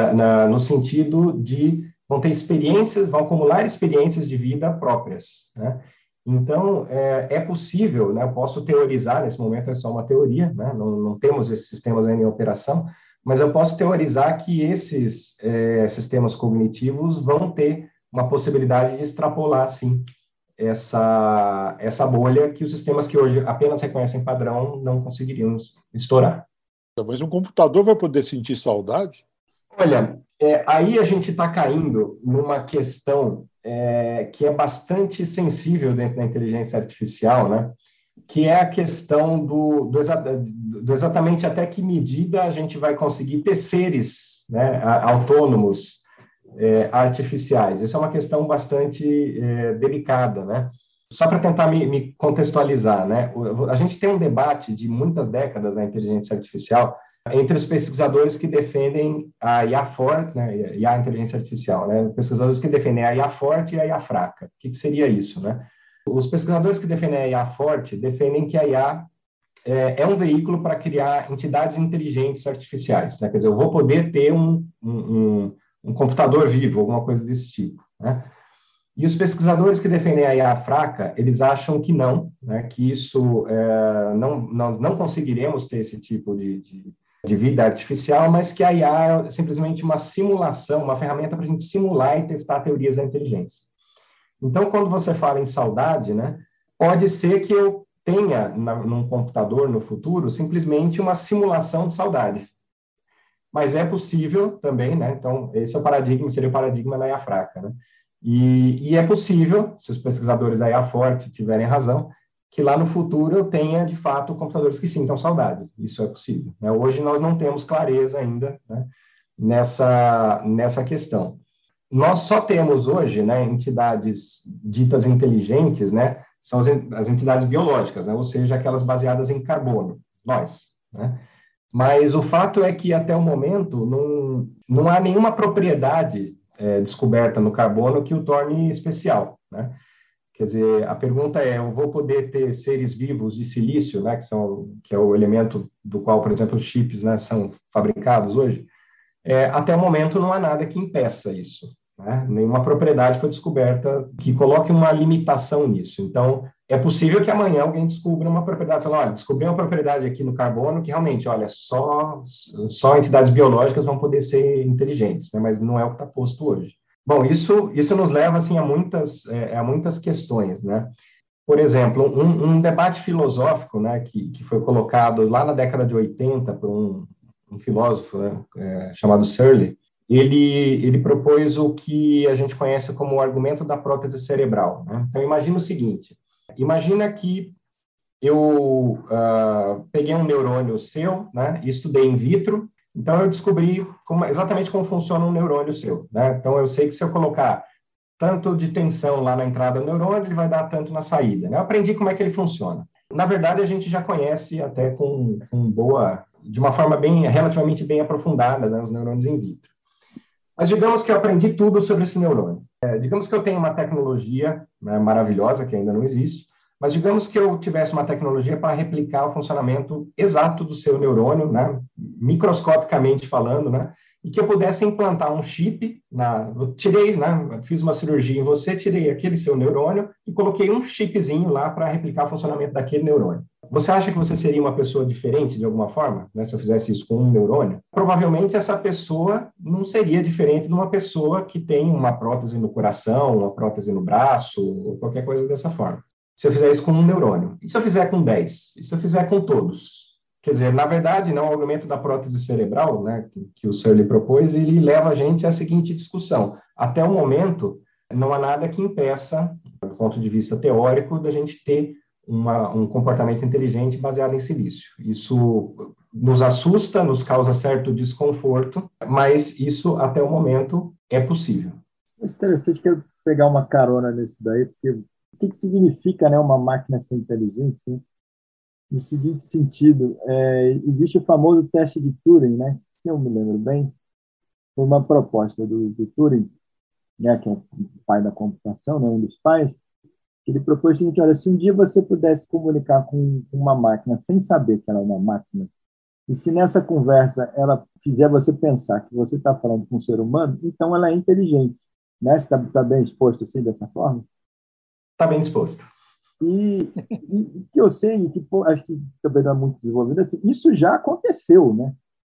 no sentido de vão ter experiências, vão acumular experiências de vida próprias, né? Então, é possível, né, eu posso teorizar, nesse momento é só uma teoria, né, não temos esses sistemas ainda em operação, mas eu posso teorizar que esses sistemas cognitivos vão ter uma possibilidade de extrapolar, sim, essa bolha que os sistemas que hoje apenas reconhecem padrão não conseguiriam estourar. Mas um computador vai poder sentir saudade? Olha, aí a gente está caindo numa questão que é bastante sensível dentro da inteligência artificial, né? Que é a questão do exatamente até que medida a gente vai conseguir ter seres, né, autônomos, artificiais. Isso é uma questão bastante delicada, né? Só para tentar me contextualizar, né? A gente tem um debate de muitas décadas na inteligência artificial entre os pesquisadores que defendem a IA forte, né, e a inteligência artificial, né? Pesquisadores que defendem a IA forte e a IA fraca. O que seria isso, né? Os pesquisadores que defendem a IA forte defendem que a IA é um veículo para criar entidades inteligentes artificiais, né? Quer dizer, eu vou poder ter um computador vivo, alguma coisa desse tipo, né? E os pesquisadores que defendem a IA fraca, eles acham que não, né? Que isso, nós não conseguiremos ter esse tipo de vida artificial, mas que a IA é simplesmente uma simulação, uma ferramenta para a gente simular e testar teorias da inteligência. Então, quando você fala em saudade, né, pode ser que eu tenha num computador no futuro simplesmente uma simulação de saudade. Mas é possível também, né? Então, esse é o paradigma, seria o paradigma da IA fraca, né? E é possível, se os pesquisadores da IA forte tiverem razão, que lá no futuro eu tenha, de fato, computadores que sintam saudade. Isso é possível, né? Hoje nós não temos clareza ainda, né, nessa questão. Nós só temos hoje, né, entidades ditas inteligentes, né, são as entidades biológicas, né, ou seja, aquelas baseadas em carbono, nós, né? Mas o fato é que, até o momento, não há nenhuma propriedade descoberta no carbono que o torne especial, né? Quer dizer, a pergunta é, eu vou poder ter seres vivos de silício, né, que é o elemento do qual, por exemplo, os chips, né, são fabricados hoje? Até o momento não há nada que impeça isso, né? Nenhuma propriedade foi descoberta que coloque uma limitação nisso. Então, é possível que amanhã alguém descubra uma propriedade, fala, olha, descobri uma propriedade aqui no carbono que realmente, olha, só entidades biológicas vão poder ser inteligentes, né? Mas não é o que está posto hoje. Bom, isso nos leva, assim, a muitas questões, né? Por exemplo, um debate filosófico, né, que foi colocado lá na década de 80 por um filósofo, né, chamado Searle, ele propôs o que a gente conhece como o argumento da prótese cerebral, né? Então, imagina o seguinte, imagina que eu peguei um neurônio seu, né, e estudei in vitro, então eu descobri exatamente como funciona um neurônio seu, né? Então, eu sei que se eu colocar tanto de tensão lá na entrada do neurônio, ele vai dar tanto na saída, né? Eu aprendi como é que ele funciona. Na verdade, a gente já conhece até de uma forma relativamente bem aprofundada, né, os neurônios in vitro. Mas digamos que eu aprendi tudo sobre esse neurônio. Digamos que eu tenho uma tecnologia, né, maravilhosa, que ainda não existe, mas digamos que eu tivesse uma tecnologia para replicar o funcionamento exato do seu neurônio, né, microscopicamente falando, né, e que eu pudesse implantar um chip, eu tirei, né, fiz uma cirurgia em você, tirei aquele seu neurônio e coloquei um chipzinho lá para replicar o funcionamento daquele neurônio. Você acha que você seria uma pessoa diferente de alguma forma, né, se eu fizesse isso com um neurônio? Provavelmente essa pessoa não seria diferente de uma pessoa que tem uma prótese no coração, uma prótese no braço, ou qualquer coisa dessa forma. Se eu fizer isso com um neurônio. E se eu fizer com 10? E se eu fizer com todos? Quer dizer, na verdade, o argumento da prótese cerebral, né, que o Searle propôs, ele leva a gente à seguinte discussão. Até o momento, não há nada que impeça, do ponto de vista teórico, da gente ter um comportamento inteligente baseado em silício. Isso nos assusta, nos causa certo desconforto, mas isso, até o momento, é possível. É interessante que eu pegar uma carona nisso daí, porque o que significa, né, uma máquina ser inteligente, né? No seguinte sentido, existe o famoso teste de Turing, né? Se eu me lembro bem, foi uma proposta do Turing, né, que é o pai da computação, né, um dos pais. Ele propôs o seguinte: olha, se um dia você pudesse comunicar com uma máquina sem saber que ela é uma máquina, e se nessa conversa ela fizer você pensar que você está falando com um ser humano, então ela é inteligente, né? Está bem exposto assim, dessa forma? Está bem disposto. E que eu sei, que acho que também não é muito desenvolvido, assim, isso já aconteceu, né?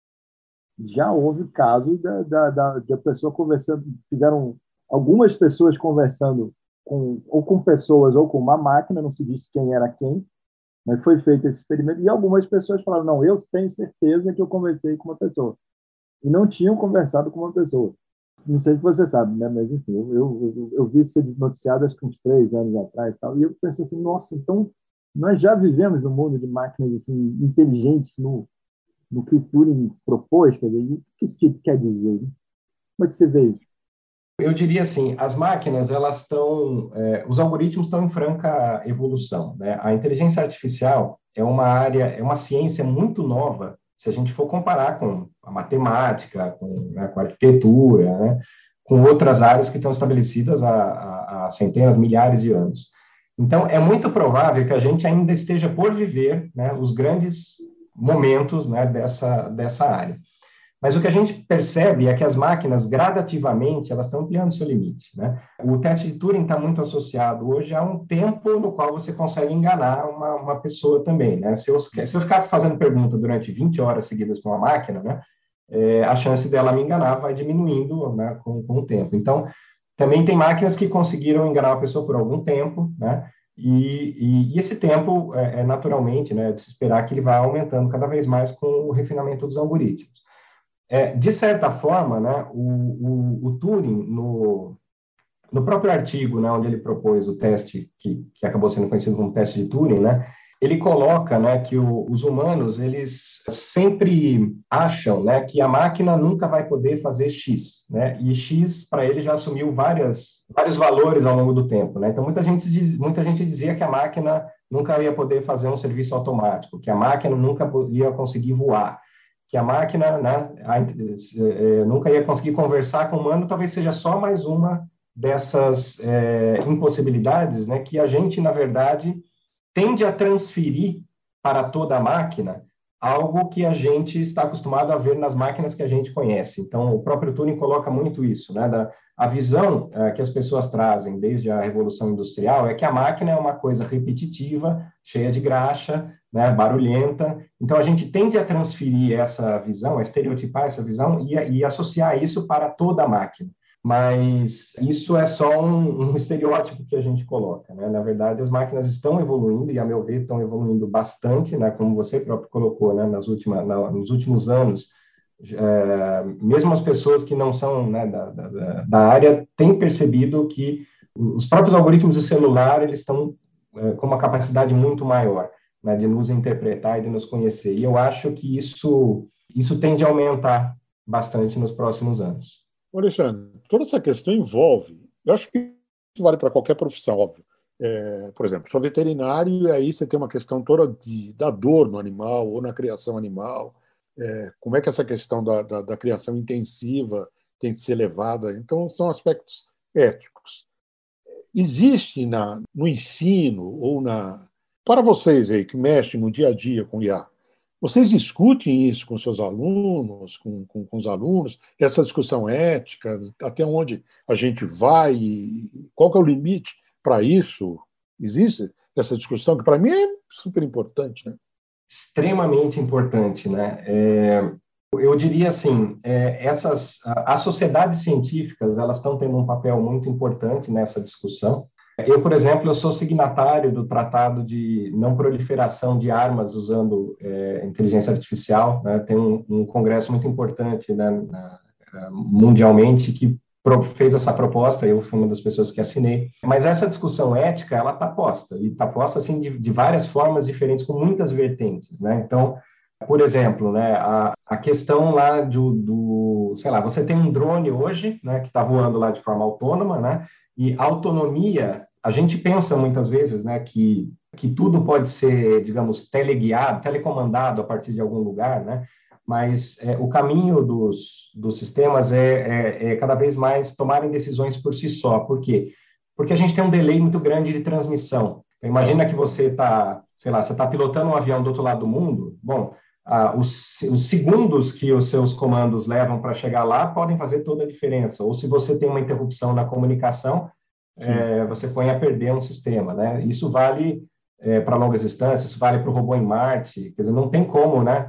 Já houve casos de a pessoa conversando, fizeram algumas pessoas conversando ou com pessoas ou com uma máquina, não se disse quem era quem, mas foi feito esse experimento, e algumas pessoas falaram: não, eu tenho certeza que eu conversei com uma pessoa, e não tinham conversado com uma pessoa. Não sei se você sabe, né? Mas enfim, eu vi ser noticiado acho que uns 3 anos atrás, tal, e eu pensei assim: nossa, então nós já vivemos no mundo de máquinas assim, inteligentes no que o Turing propôs, quer dizer, o que isso quer dizer? Né? Como é que você vê isso? Eu diria assim, as máquinas, os algoritmos estão em franca evolução, né? A inteligência artificial é uma ciência muito nova, se a gente for comparar com a matemática, com a arquitetura, né? Com outras áreas que estão estabelecidas há centenas, milhares de anos. Então, é muito provável que a gente ainda esteja por viver, né, os grandes momentos, né, dessa área. Mas o que a gente percebe é que as máquinas, gradativamente, elas estão ampliando seu limite, né? O teste de Turing está muito associado hoje a um tempo no qual você consegue enganar uma pessoa também, né? Se eu ficar fazendo pergunta durante 20 horas seguidas para uma máquina, né, a chance dela me enganar vai diminuindo, né, com o tempo. Então, também tem máquinas que conseguiram enganar uma pessoa por algum tempo, né? E esse tempo, naturalmente, né, de se esperar que ele vai aumentando cada vez mais com o refinamento dos algoritmos. De certa forma, né, o Turing, no próprio artigo, né, onde ele propôs o teste, que acabou sendo conhecido como teste de Turing, né, ele coloca, né, que os humanos, eles sempre acham, né, que a máquina nunca vai poder fazer X, né, e X, para ele, já assumiu vários valores ao longo do tempo, né, então muita gente dizia que a máquina nunca ia poder fazer um serviço automático, que a máquina nunca ia conseguir voar, que a máquina, né, nunca ia conseguir conversar com o humano, talvez seja só mais uma dessas impossibilidades, né, que a gente, na verdade, tende a transferir para toda a máquina algo que a gente está acostumado a ver nas máquinas que a gente conhece. Então, o próprio Turing coloca muito isso, né, a visão que as pessoas trazem desde a Revolução Industrial é que a máquina é uma coisa repetitiva, cheia de graxa, né, barulhenta. Então, a gente tende a transferir essa visão, a estereotipar essa visão e associar isso para toda a máquina. mas isso é só um estereótipo que a gente coloca, né? Na verdade, as máquinas estão evoluindo, e, a meu ver, estão evoluindo bastante, né? Como você próprio colocou, né? Nos últimos anos, mesmo as pessoas que não são, né, da área têm percebido que os próprios algoritmos de celular, eles estão com uma capacidade muito maior, né, de nos interpretar e de nos conhecer. E eu acho que isso tende a aumentar bastante nos próximos anos. Alexandre, toda essa questão envolve, eu acho que isso vale para qualquer profissão, óbvio. Por exemplo, sou veterinário e aí você tem uma questão toda da dor no animal ou na criação animal, como é que essa questão da criação intensiva tem que ser levada. Então, são aspectos éticos. Existe no ensino ou para vocês aí que mexem no dia a dia com IA, vocês discutem isso com seus alunos, com os alunos, essa discussão ética, até onde a gente vai, qual que é o limite para isso? Existe essa discussão, que para mim é super importante, né? Extremamente importante, né? Eu diria assim, as sociedades científicas, elas estão tendo um papel muito importante nessa discussão. Eu, por exemplo, eu sou signatário do Tratado de Não Proliferação de Armas usando inteligência artificial, né? Tem um congresso muito importante, né, mundialmente que fez essa proposta, eu fui uma das pessoas que assinei. Mas essa discussão ética, ela está posta, e está posta assim, de várias formas diferentes, com muitas vertentes, né? Então, por exemplo, né, a questão lá sei lá, você tem um drone hoje, né, que está voando lá de forma autônoma, né? E autonomia, a gente pensa muitas vezes, né, que tudo pode ser, digamos, teleguiado, telecomandado a partir de algum lugar, né? Mas o caminho dos sistemas é cada vez mais tomarem decisões por si só. Por quê? Porque a gente tem um delay muito grande de transmissão. Então, imagina que você está, sei lá, você está pilotando um avião do outro lado do mundo. Bom, os segundos que os seus comandos levam para chegar lá podem fazer toda a diferença. Ou se você tem uma interrupção na comunicação, você põe a perder um sistema, né? Isso vale para longas distâncias, isso vale para o robô em Marte. Quer dizer, não tem como, né?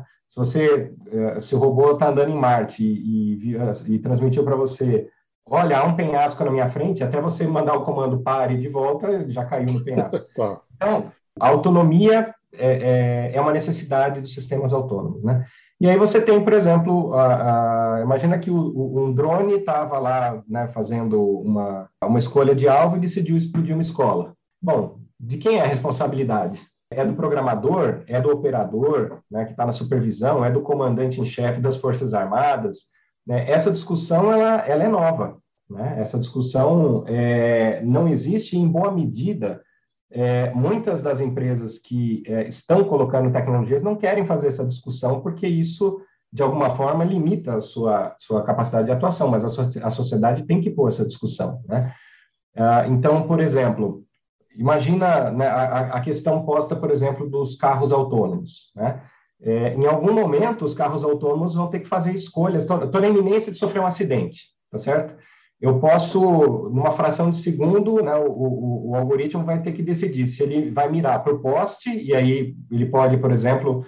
Se o robô está andando em Marte e transmitiu para você, olha, há um penhasco na minha frente, até você mandar o comando pare de volta, já caiu no penhasco. Então, a autonomia é uma necessidade dos sistemas autônomos, né? E aí você tem, por exemplo, imagina que um drone estava lá, né, fazendo uma escolha de alvo e decidiu explodir uma escola. Bom, de quem é a responsabilidade? É do programador, é do operador, né, que está na supervisão, é do comandante em chefe das Forças Armadas, né? Essa discussão ela é nova, né? Essa discussão não existe em boa medida. Muitas das empresas que estão colocando tecnologias não querem fazer essa discussão porque isso, de alguma forma, limita a sua capacidade de atuação, mas a sociedade tem que pôr essa discussão, né? Então, por exemplo, imagina, né, a questão posta, por exemplo, dos carros autônomos, né? Em algum momento, os carros autônomos vão ter que fazer escolhas. Estou na iminência de sofrer um acidente, tá certo? Eu posso, numa fração de segundo, né, o algoritmo vai ter que decidir se ele vai mirar para o poste, e aí ele pode, por exemplo,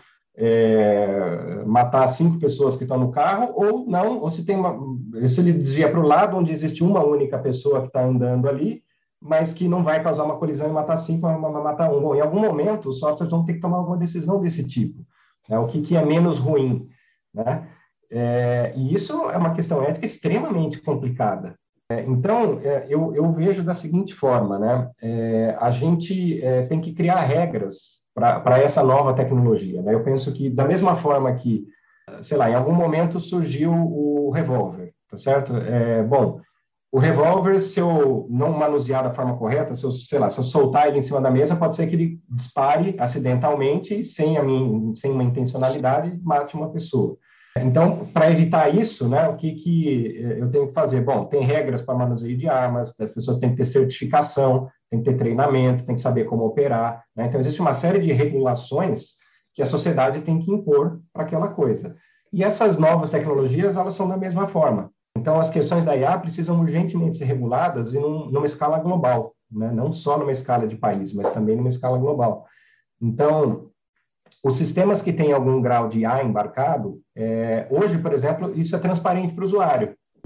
matar 5 pessoas que estão no carro, ou não, ou se ele desvia para o lado, onde existe uma única pessoa que está andando ali, mas que não vai causar uma colisão e matar 5, vai matar 1. Bom, em algum momento, os softwares vão ter que tomar alguma decisão desse tipo, né? O que é menos ruim, né? E isso é uma questão ética extremamente complicada. Então, eu vejo da seguinte forma, né? A gente tem que criar regras para essa nova tecnologia, né? Eu penso que, da mesma forma que, sei lá, em algum momento surgiu o revólver, tá certo? Bom, o revólver, se eu não manusear da forma correta, se eu soltar ele em cima da mesa, pode ser que ele dispare acidentalmente e sem uma intencionalidade, mate uma pessoa. Então, para evitar isso, né, o que eu tenho que fazer? Bom, tem regras para manuseio de armas, as pessoas têm que ter certificação, tem que ter treinamento, tem que saber como operar, né? Então, existe uma série de regulações que a sociedade tem que impor para aquela coisa. E essas novas tecnologias, elas são da mesma forma. Então, as questões da IA precisam urgentemente ser reguladas e numa escala global, né? Não só numa escala de país, mas também numa escala global. Então, os sistemas que têm algum grau de IA embarcado, hoje, por exemplo, isso é transparente para o usuário.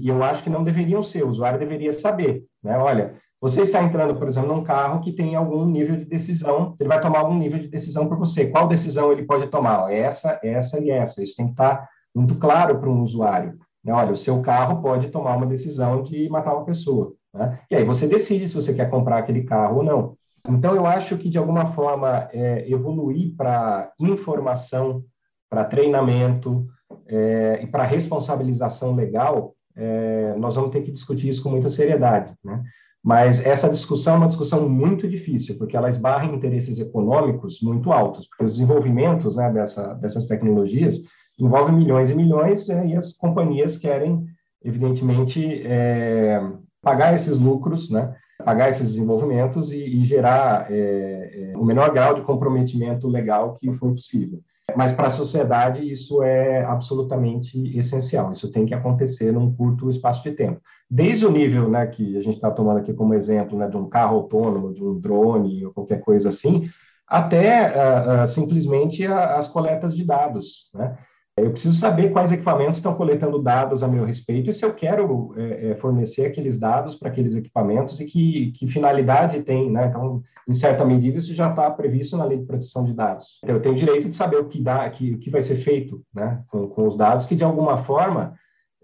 E eu acho que não deveriam ser, o usuário deveria saber, né? Olha, você está entrando, por exemplo, num carro que tem algum nível de decisão, ele vai tomar algum nível de decisão por você. Qual decisão ele pode tomar? Essa e essa. Isso tem que estar muito claro para um usuário, né? Olha, o seu carro pode tomar uma decisão de matar uma pessoa, né? E aí você decide se você quer comprar aquele carro ou não. Então, eu acho que, de alguma forma, evoluir para informação, para treinamento e para responsabilização legal, nós vamos ter que discutir isso com muita seriedade, né? Mas essa discussão é uma discussão muito difícil, porque ela esbarra em interesses econômicos muito altos, porque os desenvolvimentos, né, dessas tecnologias envolvem milhões e milhões, e as companhias querem, evidentemente, pagar esses lucros, né, pagar esses desenvolvimentos e gerar o menor grau de comprometimento legal que for possível. Mas para a sociedade isso é absolutamente essencial, isso tem que acontecer num curto espaço de tempo. Desde o nível, né, que a gente está tomando aqui como exemplo, né, de um carro autônomo, de um drone ou qualquer coisa assim, até simplesmente as coletas de dados, né? Eu preciso saber quais equipamentos estão coletando dados a meu respeito e se eu quero fornecer aqueles dados para aqueles equipamentos e que finalidade tem, né? Então, em certa medida, isso já está previsto na Lei de Proteção de Dados. Então, eu tenho o direito de saber o que vai ser feito, né, com os dados que, de alguma forma,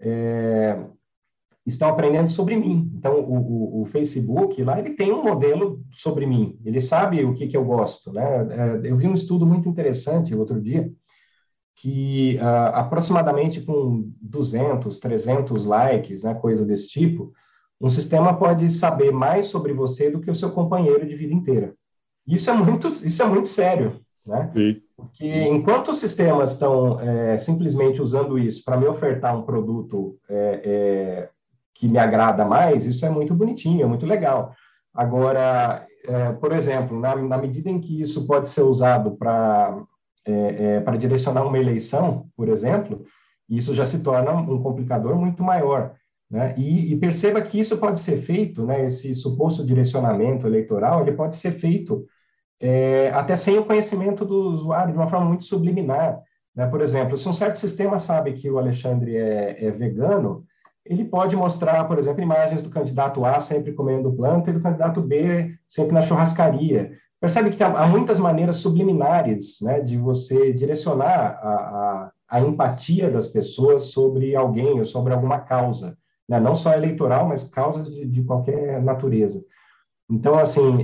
estão aprendendo sobre mim. Então, o Facebook, lá, ele tem um modelo sobre mim. Ele sabe o que eu gosto, né? Eu vi um estudo muito interessante outro dia, que aproximadamente com 200, 300 likes, né, coisa desse tipo, um sistema pode saber mais sobre você do que o seu companheiro de vida inteira. Isso é muito sério, né? Sim. Porque enquanto os sistemas estão simplesmente usando isso para me ofertar um produto que me agrada mais, isso é muito bonitinho, é muito legal. Agora, por exemplo, na medida em que isso pode ser usado para direcionar uma eleição, por exemplo, isso já se torna um complicador muito maior, né? E perceba que isso pode ser feito, né, esse suposto direcionamento eleitoral, ele pode ser feito até sem o conhecimento do usuário, de uma forma muito subliminar, né? Por exemplo, se um certo sistema sabe que o Alexandre é vegano, ele pode mostrar, por exemplo, imagens do candidato A sempre comendo planta e do candidato B sempre na churrascaria. Percebe que há muitas maneiras subliminares, né, de você direcionar a empatia das pessoas sobre alguém ou sobre alguma causa, né? Não só eleitoral, mas causas de qualquer natureza. Então, assim,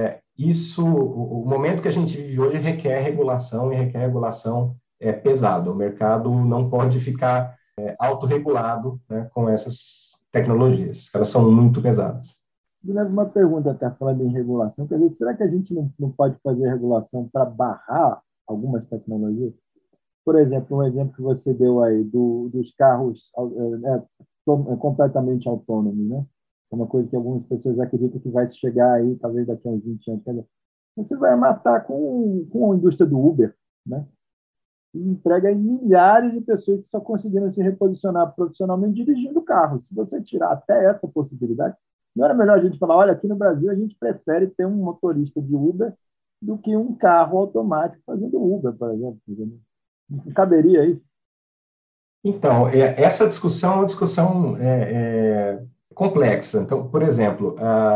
o momento que a gente vive hoje requer regulação, e requer regulação pesada. O mercado não pode ficar autorregulado, né, com essas tecnologias, elas são muito pesadas. Uma pergunta, até falando em regulação, quer dizer, será que a gente não pode fazer regulação para barrar algumas tecnologias? Por exemplo, um exemplo que você deu aí dos carros completamente autônomos, né? É uma coisa que algumas pessoas acreditam que vai chegar aí, talvez daqui a uns 20 anos. Quer dizer, você vai matar com a indústria do Uber, né? E emprega milhares de pessoas que só conseguiram se reposicionar profissionalmente dirigindo carro. Se você tirar até essa possibilidade, não era melhor a gente falar, olha, aqui no Brasil a gente prefere ter um motorista de Uber do que um carro automático fazendo Uber, por exemplo. Não caberia aí? Então, essa discussão é uma discussão complexa. Então, por exemplo,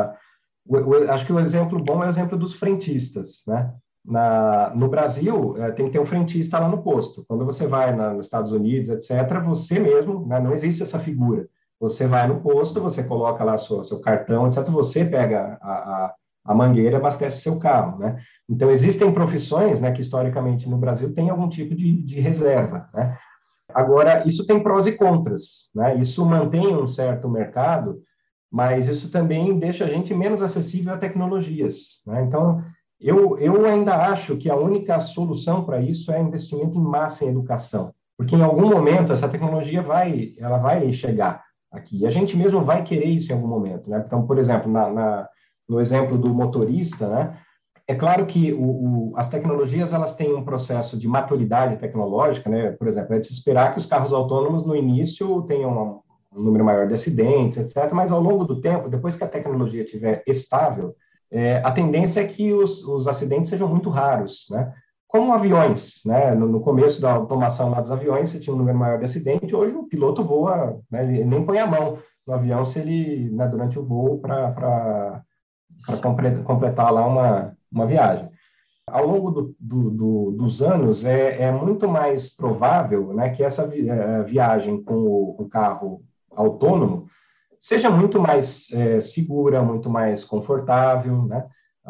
acho que o exemplo bom é o exemplo dos frentistas, né? No Brasil, tem que ter um frentista lá no posto. Quando você vai nos Estados Unidos, etc., você mesmo, né, não existe essa figura. Você vai no posto, você coloca lá seu cartão, etc., você pega a mangueira e abastece seu carro, né? Então, existem profissões, né, que historicamente no Brasil tem algum tipo de reserva, né? Agora, isso tem prós e contras, né? Isso mantém um certo mercado, mas isso também deixa a gente menos acessível a tecnologias, né? Então, eu ainda acho que a única solução para isso é investimento em massa em educação, porque em algum momento essa tecnologia vai chegar aqui, e a gente mesmo vai querer isso em algum momento, né? Então, por exemplo, no exemplo do motorista, né? É claro que as tecnologias elas têm um processo de maturidade tecnológica, né? Por exemplo, é de se esperar que os carros autônomos no início tenham um número maior de acidentes, etc. Mas ao longo do tempo, depois que a tecnologia estiver estável, a tendência é que os acidentes sejam muito raros, né? como aviões, né? No começo da automação lá dos aviões, você tinha um número maior de acidente, hoje o piloto voa, né? Ele nem põe a mão no avião se ele, né, durante o voo para completar lá uma viagem. Ao longo dos anos, é muito mais provável, né, que essa viagem com o carro autônomo seja muito mais segura, muito mais confortável, né?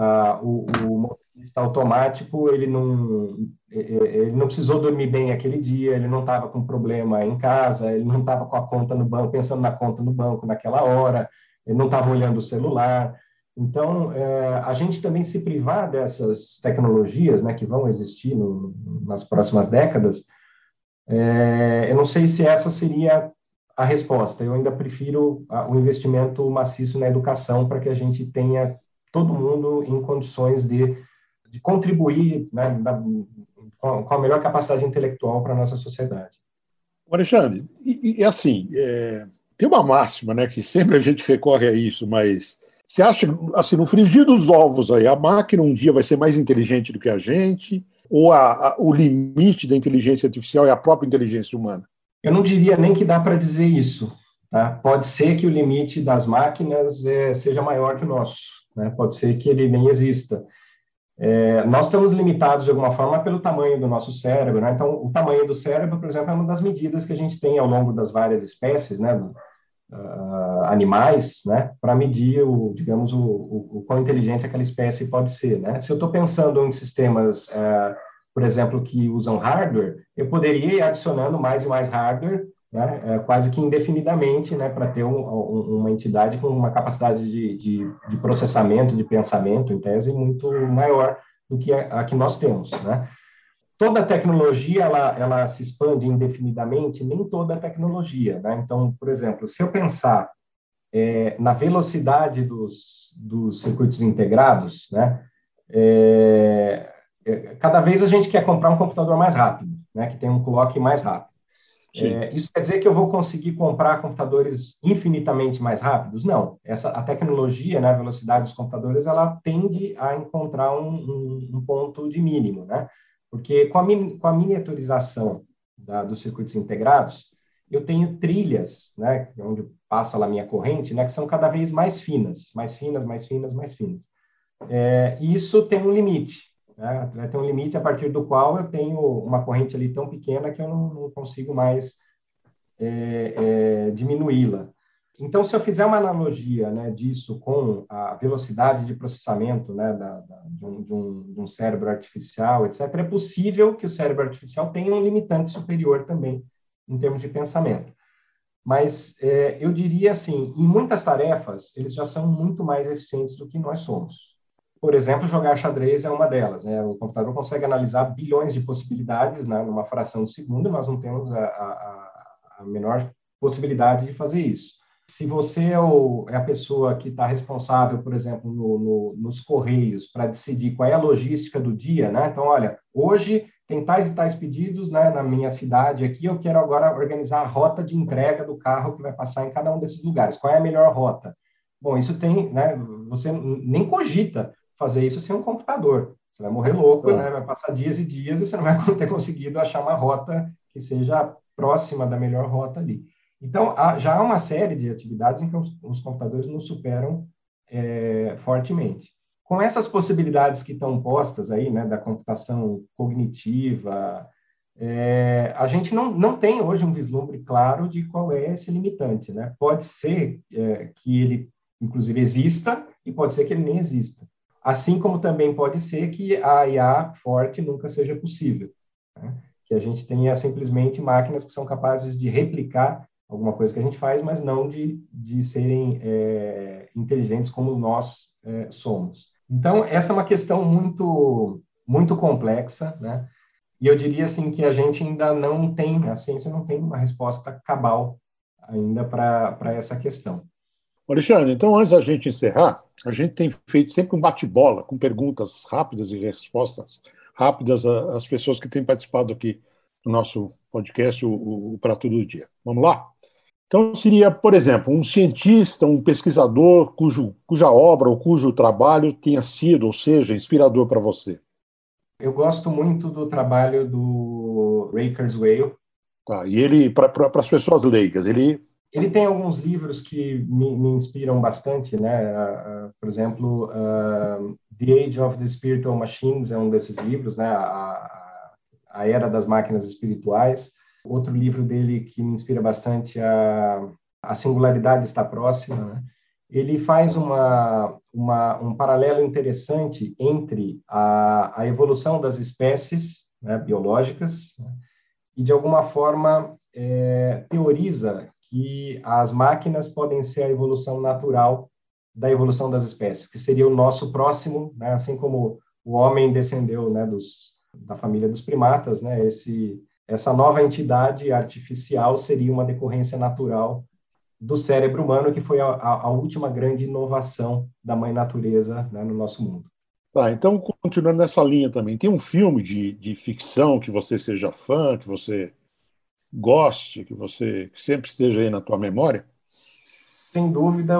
O motorista automático, ele não precisou dormir bem aquele dia, ele não estava com problema em casa, ele não estava com a conta no banco, pensando na conta no banco naquela hora, ele não estava olhando o celular. Então, a gente também se privar dessas tecnologias, né, que vão existir nas próximas décadas, eu não sei se essa seria a resposta. Eu ainda prefiro o investimento maciço na educação para que a gente tenha todo mundo em condições de contribuir, né, com a melhor capacidade intelectual para a nossa sociedade. Alexandre, e assim, tem uma máxima, né, que sempre a gente recorre a isso, mas você acha, assim, no frigir dos ovos aí, a máquina um dia vai ser mais inteligente do que a gente? Ou o limite da inteligência artificial é a própria inteligência humana? Eu não diria nem que dá para dizer isso. Tá? Pode ser que o limite das máquinas seja maior que o nosso. Né? Pode ser que ele nem exista. Nós estamos limitados, de alguma forma, pelo tamanho do nosso cérebro. Né? Então, o tamanho do cérebro, por exemplo, é uma das medidas que a gente tem ao longo das várias espécies, né? Animais, né? Para medir, digamos, o quão inteligente aquela espécie pode ser. Né? Se eu estou pensando em sistemas, por exemplo, que usam hardware, eu poderia ir adicionando mais e mais hardware, né, quase que indefinidamente, né, para ter uma entidade com uma capacidade de processamento, de pensamento, em tese, muito maior do que a que nós temos. Né? Toda tecnologia, ela se expande indefinidamente, nem toda tecnologia. Né? Então, por exemplo, se eu pensar na velocidade dos circuitos integrados, né, cada vez a gente quer comprar um computador mais rápido, né, que tem um clock mais rápido. Isso quer dizer que eu vou conseguir comprar computadores infinitamente mais rápidos? Não. A tecnologia, né, a velocidade dos computadores, ela tende a encontrar um ponto de mínimo, né? Porque com a miniaturização dos circuitos integrados, eu tenho trilhas, né, onde passa lá a minha corrente, né, que são cada vez mais finas, mais finas, mais finas, mais finas. E isso tem um limite. Né? Tem um limite a partir do qual eu tenho uma corrente ali tão pequena que eu não consigo mais diminuí-la. Então, se eu fizer uma analogia, né, disso com a velocidade de processamento, né, de um cérebro artificial, etc., é possível que o cérebro artificial tenha um limitante superior também, em termos de pensamento. Mas eu diria assim, em muitas tarefas, eles já são muito mais eficientes do que nós somos. Por exemplo, jogar xadrez é uma delas. Né? O computador consegue analisar bilhões de possibilidades, né, numa fração de segundo, nós não temos a menor possibilidade de fazer isso. Se você é a pessoa que está responsável, por exemplo, nos Correios, para decidir qual é a logística do dia, né? Então, olha, hoje tem tais e tais pedidos, né, na minha cidade aqui, eu quero agora organizar a rota de entrega do carro que vai passar em cada um desses lugares. Qual é a melhor rota? Bom, isso tem, né, você nem cogita fazer isso sem um computador. Você vai morrer louco, né? Vai passar dias e dias e você não vai ter conseguido achar uma rota que seja próxima da melhor rota ali. Então, já há uma série de atividades em que os computadores nos superam fortemente. Com essas possibilidades que estão postas aí, né, da computação cognitiva, a gente não tem hoje um vislumbre claro de qual é esse limitante. Né? Pode ser que ele, inclusive, exista e pode ser que ele nem exista. Assim como também pode ser que a IA forte nunca seja possível. Né? Que a gente tenha simplesmente máquinas que são capazes de replicar alguma coisa que a gente faz, mas não de serem inteligentes como nós somos. Então, essa é uma questão muito, muito complexa, né? E eu diria assim que a gente ainda não tem, a ciência não tem uma resposta cabal ainda para essa questão. Alexandre, então, antes da gente encerrar, a gente tem feito sempre um bate-bola com perguntas rápidas e respostas rápidas às pessoas que têm participado aqui do nosso podcast, o Prato do Dia. Vamos lá? Então, seria, por exemplo, um cientista, um pesquisador cuja obra ou cujo trabalho tenha sido, ou seja, inspirador para você. Eu gosto muito do trabalho do Ray Kurzweil. Tá, e ele, para as pessoas leigas, Ele tem alguns livros que me inspiram bastante, né? Por exemplo, The Age of the Spiritual Machines é um desses livros, né? A Era das Máquinas Espirituais. Outro livro dele que me inspira bastante é A Singularidade Está Próxima, né? Ele faz um paralelo interessante entre a evolução das espécies, né, biológicas, né, e, de alguma forma, teoriza que as máquinas podem ser a evolução natural da evolução das espécies, que seria o nosso próximo, né, assim como o homem descendeu, né, da família dos primatas, né, essa nova entidade artificial seria uma decorrência natural do cérebro humano, que foi a última grande inovação da mãe natureza, né, no nosso mundo. Tá, então, continuando nessa linha também, tem um filme de ficção que você seja fã, que você goste, que sempre esteja aí na tua memória? Sem dúvida,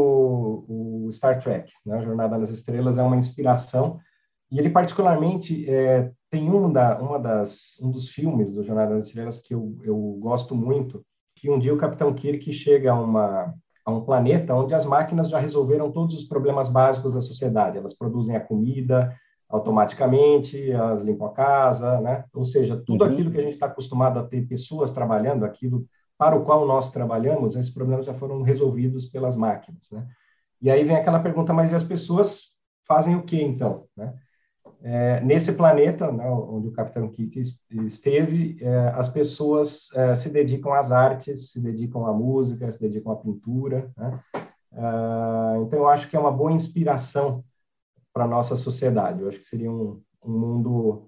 o Star Trek, né? A Jornada nas Estrelas é uma inspiração, e ele particularmente tem um dos filmes do Jornada nas Estrelas que eu gosto muito, que um dia o Capitão Kirk chega a um planeta onde as máquinas já resolveram todos os problemas básicos da sociedade. Elas produzem a comida automaticamente, elas limpam a casa, né? Ou seja, tudo aquilo que a gente está acostumado a ter pessoas trabalhando, aquilo para o qual nós trabalhamos, esses problemas já foram resolvidos pelas máquinas, né? E aí vem aquela pergunta, mas e as pessoas fazem o quê, então, né? Nesse planeta, né, onde o Capitão Kirk esteve, as pessoas se dedicam às artes, se dedicam à música, se dedicam à pintura, né? Então, eu acho que é uma boa inspiração para a nossa sociedade. Eu acho que seria um mundo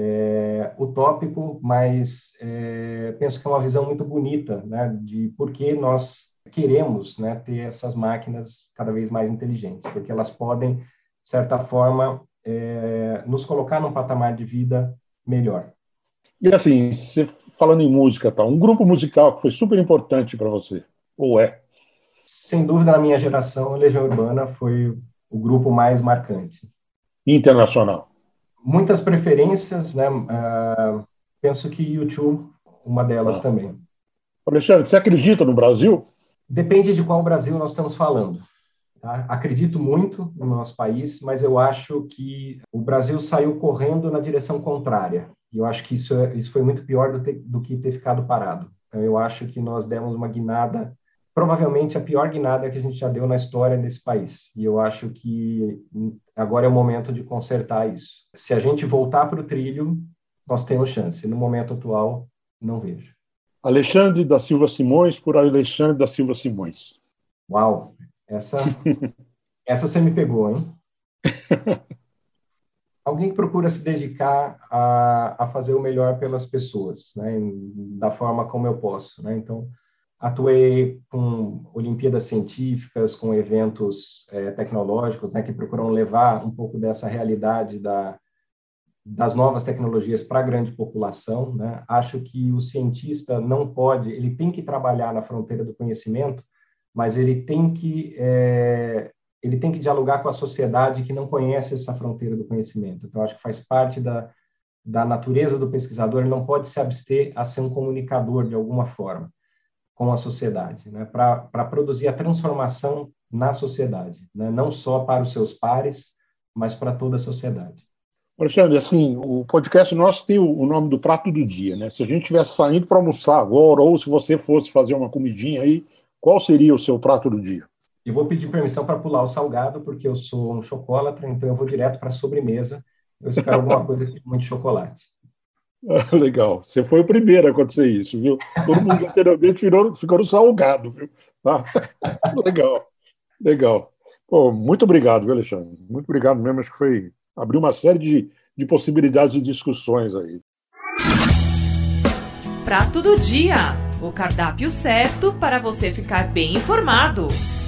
utópico, mas penso que é uma visão muito bonita, né, de por que nós queremos, né, ter essas máquinas cada vez mais inteligentes, porque elas podem, de certa forma, nos colocar num patamar de vida melhor. E assim, você falando em música, tá, um grupo musical que foi super importante para você, ou é? Sem dúvida, na minha geração, a Legião Urbana foi o grupo mais marcante. Internacional? Muitas preferências, né? Penso que U2, uma delas também. Alexandre, você acredita no Brasil? Depende de qual Brasil nós estamos falando. Tá? Acredito muito no nosso país, mas eu acho que o Brasil saiu correndo na direção contrária. E eu acho que isso foi muito pior do que ter ficado parado. Então, eu acho que nós demos uma guinada, provavelmente a pior guinada que a gente já deu na história desse país. E eu acho que agora é o momento de consertar isso. Se a gente voltar para o trilho, nós temos chance. No momento atual, não vejo. Alexandre da Silva Simões por Alexandre da Silva Simões. Uau! Essa você me pegou, hein? Alguém que procura se dedicar a fazer o melhor pelas pessoas, né? Da forma como eu posso, né? Então, atuei com Olimpíadas Científicas, com eventos tecnológicos, né, que procuram levar um pouco dessa realidade das novas tecnologias para a grande população, né? Acho que o cientista ele tem que trabalhar na fronteira do conhecimento, mas ele tem que dialogar com a sociedade que não conhece essa fronteira do conhecimento. Então, acho que faz parte da natureza do pesquisador, ele não pode se abster a ser um comunicador de alguma forma com a sociedade, né, para produzir a transformação na sociedade, né, não só para os seus pares, mas para toda a sociedade. Alexandre, assim, o podcast nosso tem o nome do prato do dia, né? Se a gente estivesse saindo para almoçar agora, ou se você fosse fazer uma comidinha aí, qual seria o seu prato do dia? Eu vou pedir permissão para pular o salgado, porque eu sou um chocolatra, então eu vou direto para a sobremesa. Eu espero alguma coisa com muito chocolate. Legal. Você foi o primeiro a acontecer isso, viu? Todo mundo anteriormente ficou no salgado, viu? Tá? Legal. Pô, muito obrigado, viu, Alexandre? Muito obrigado mesmo. Acho que abriu uma série de possibilidades de discussões aí. Prato do dia. O cardápio certo para você ficar bem informado.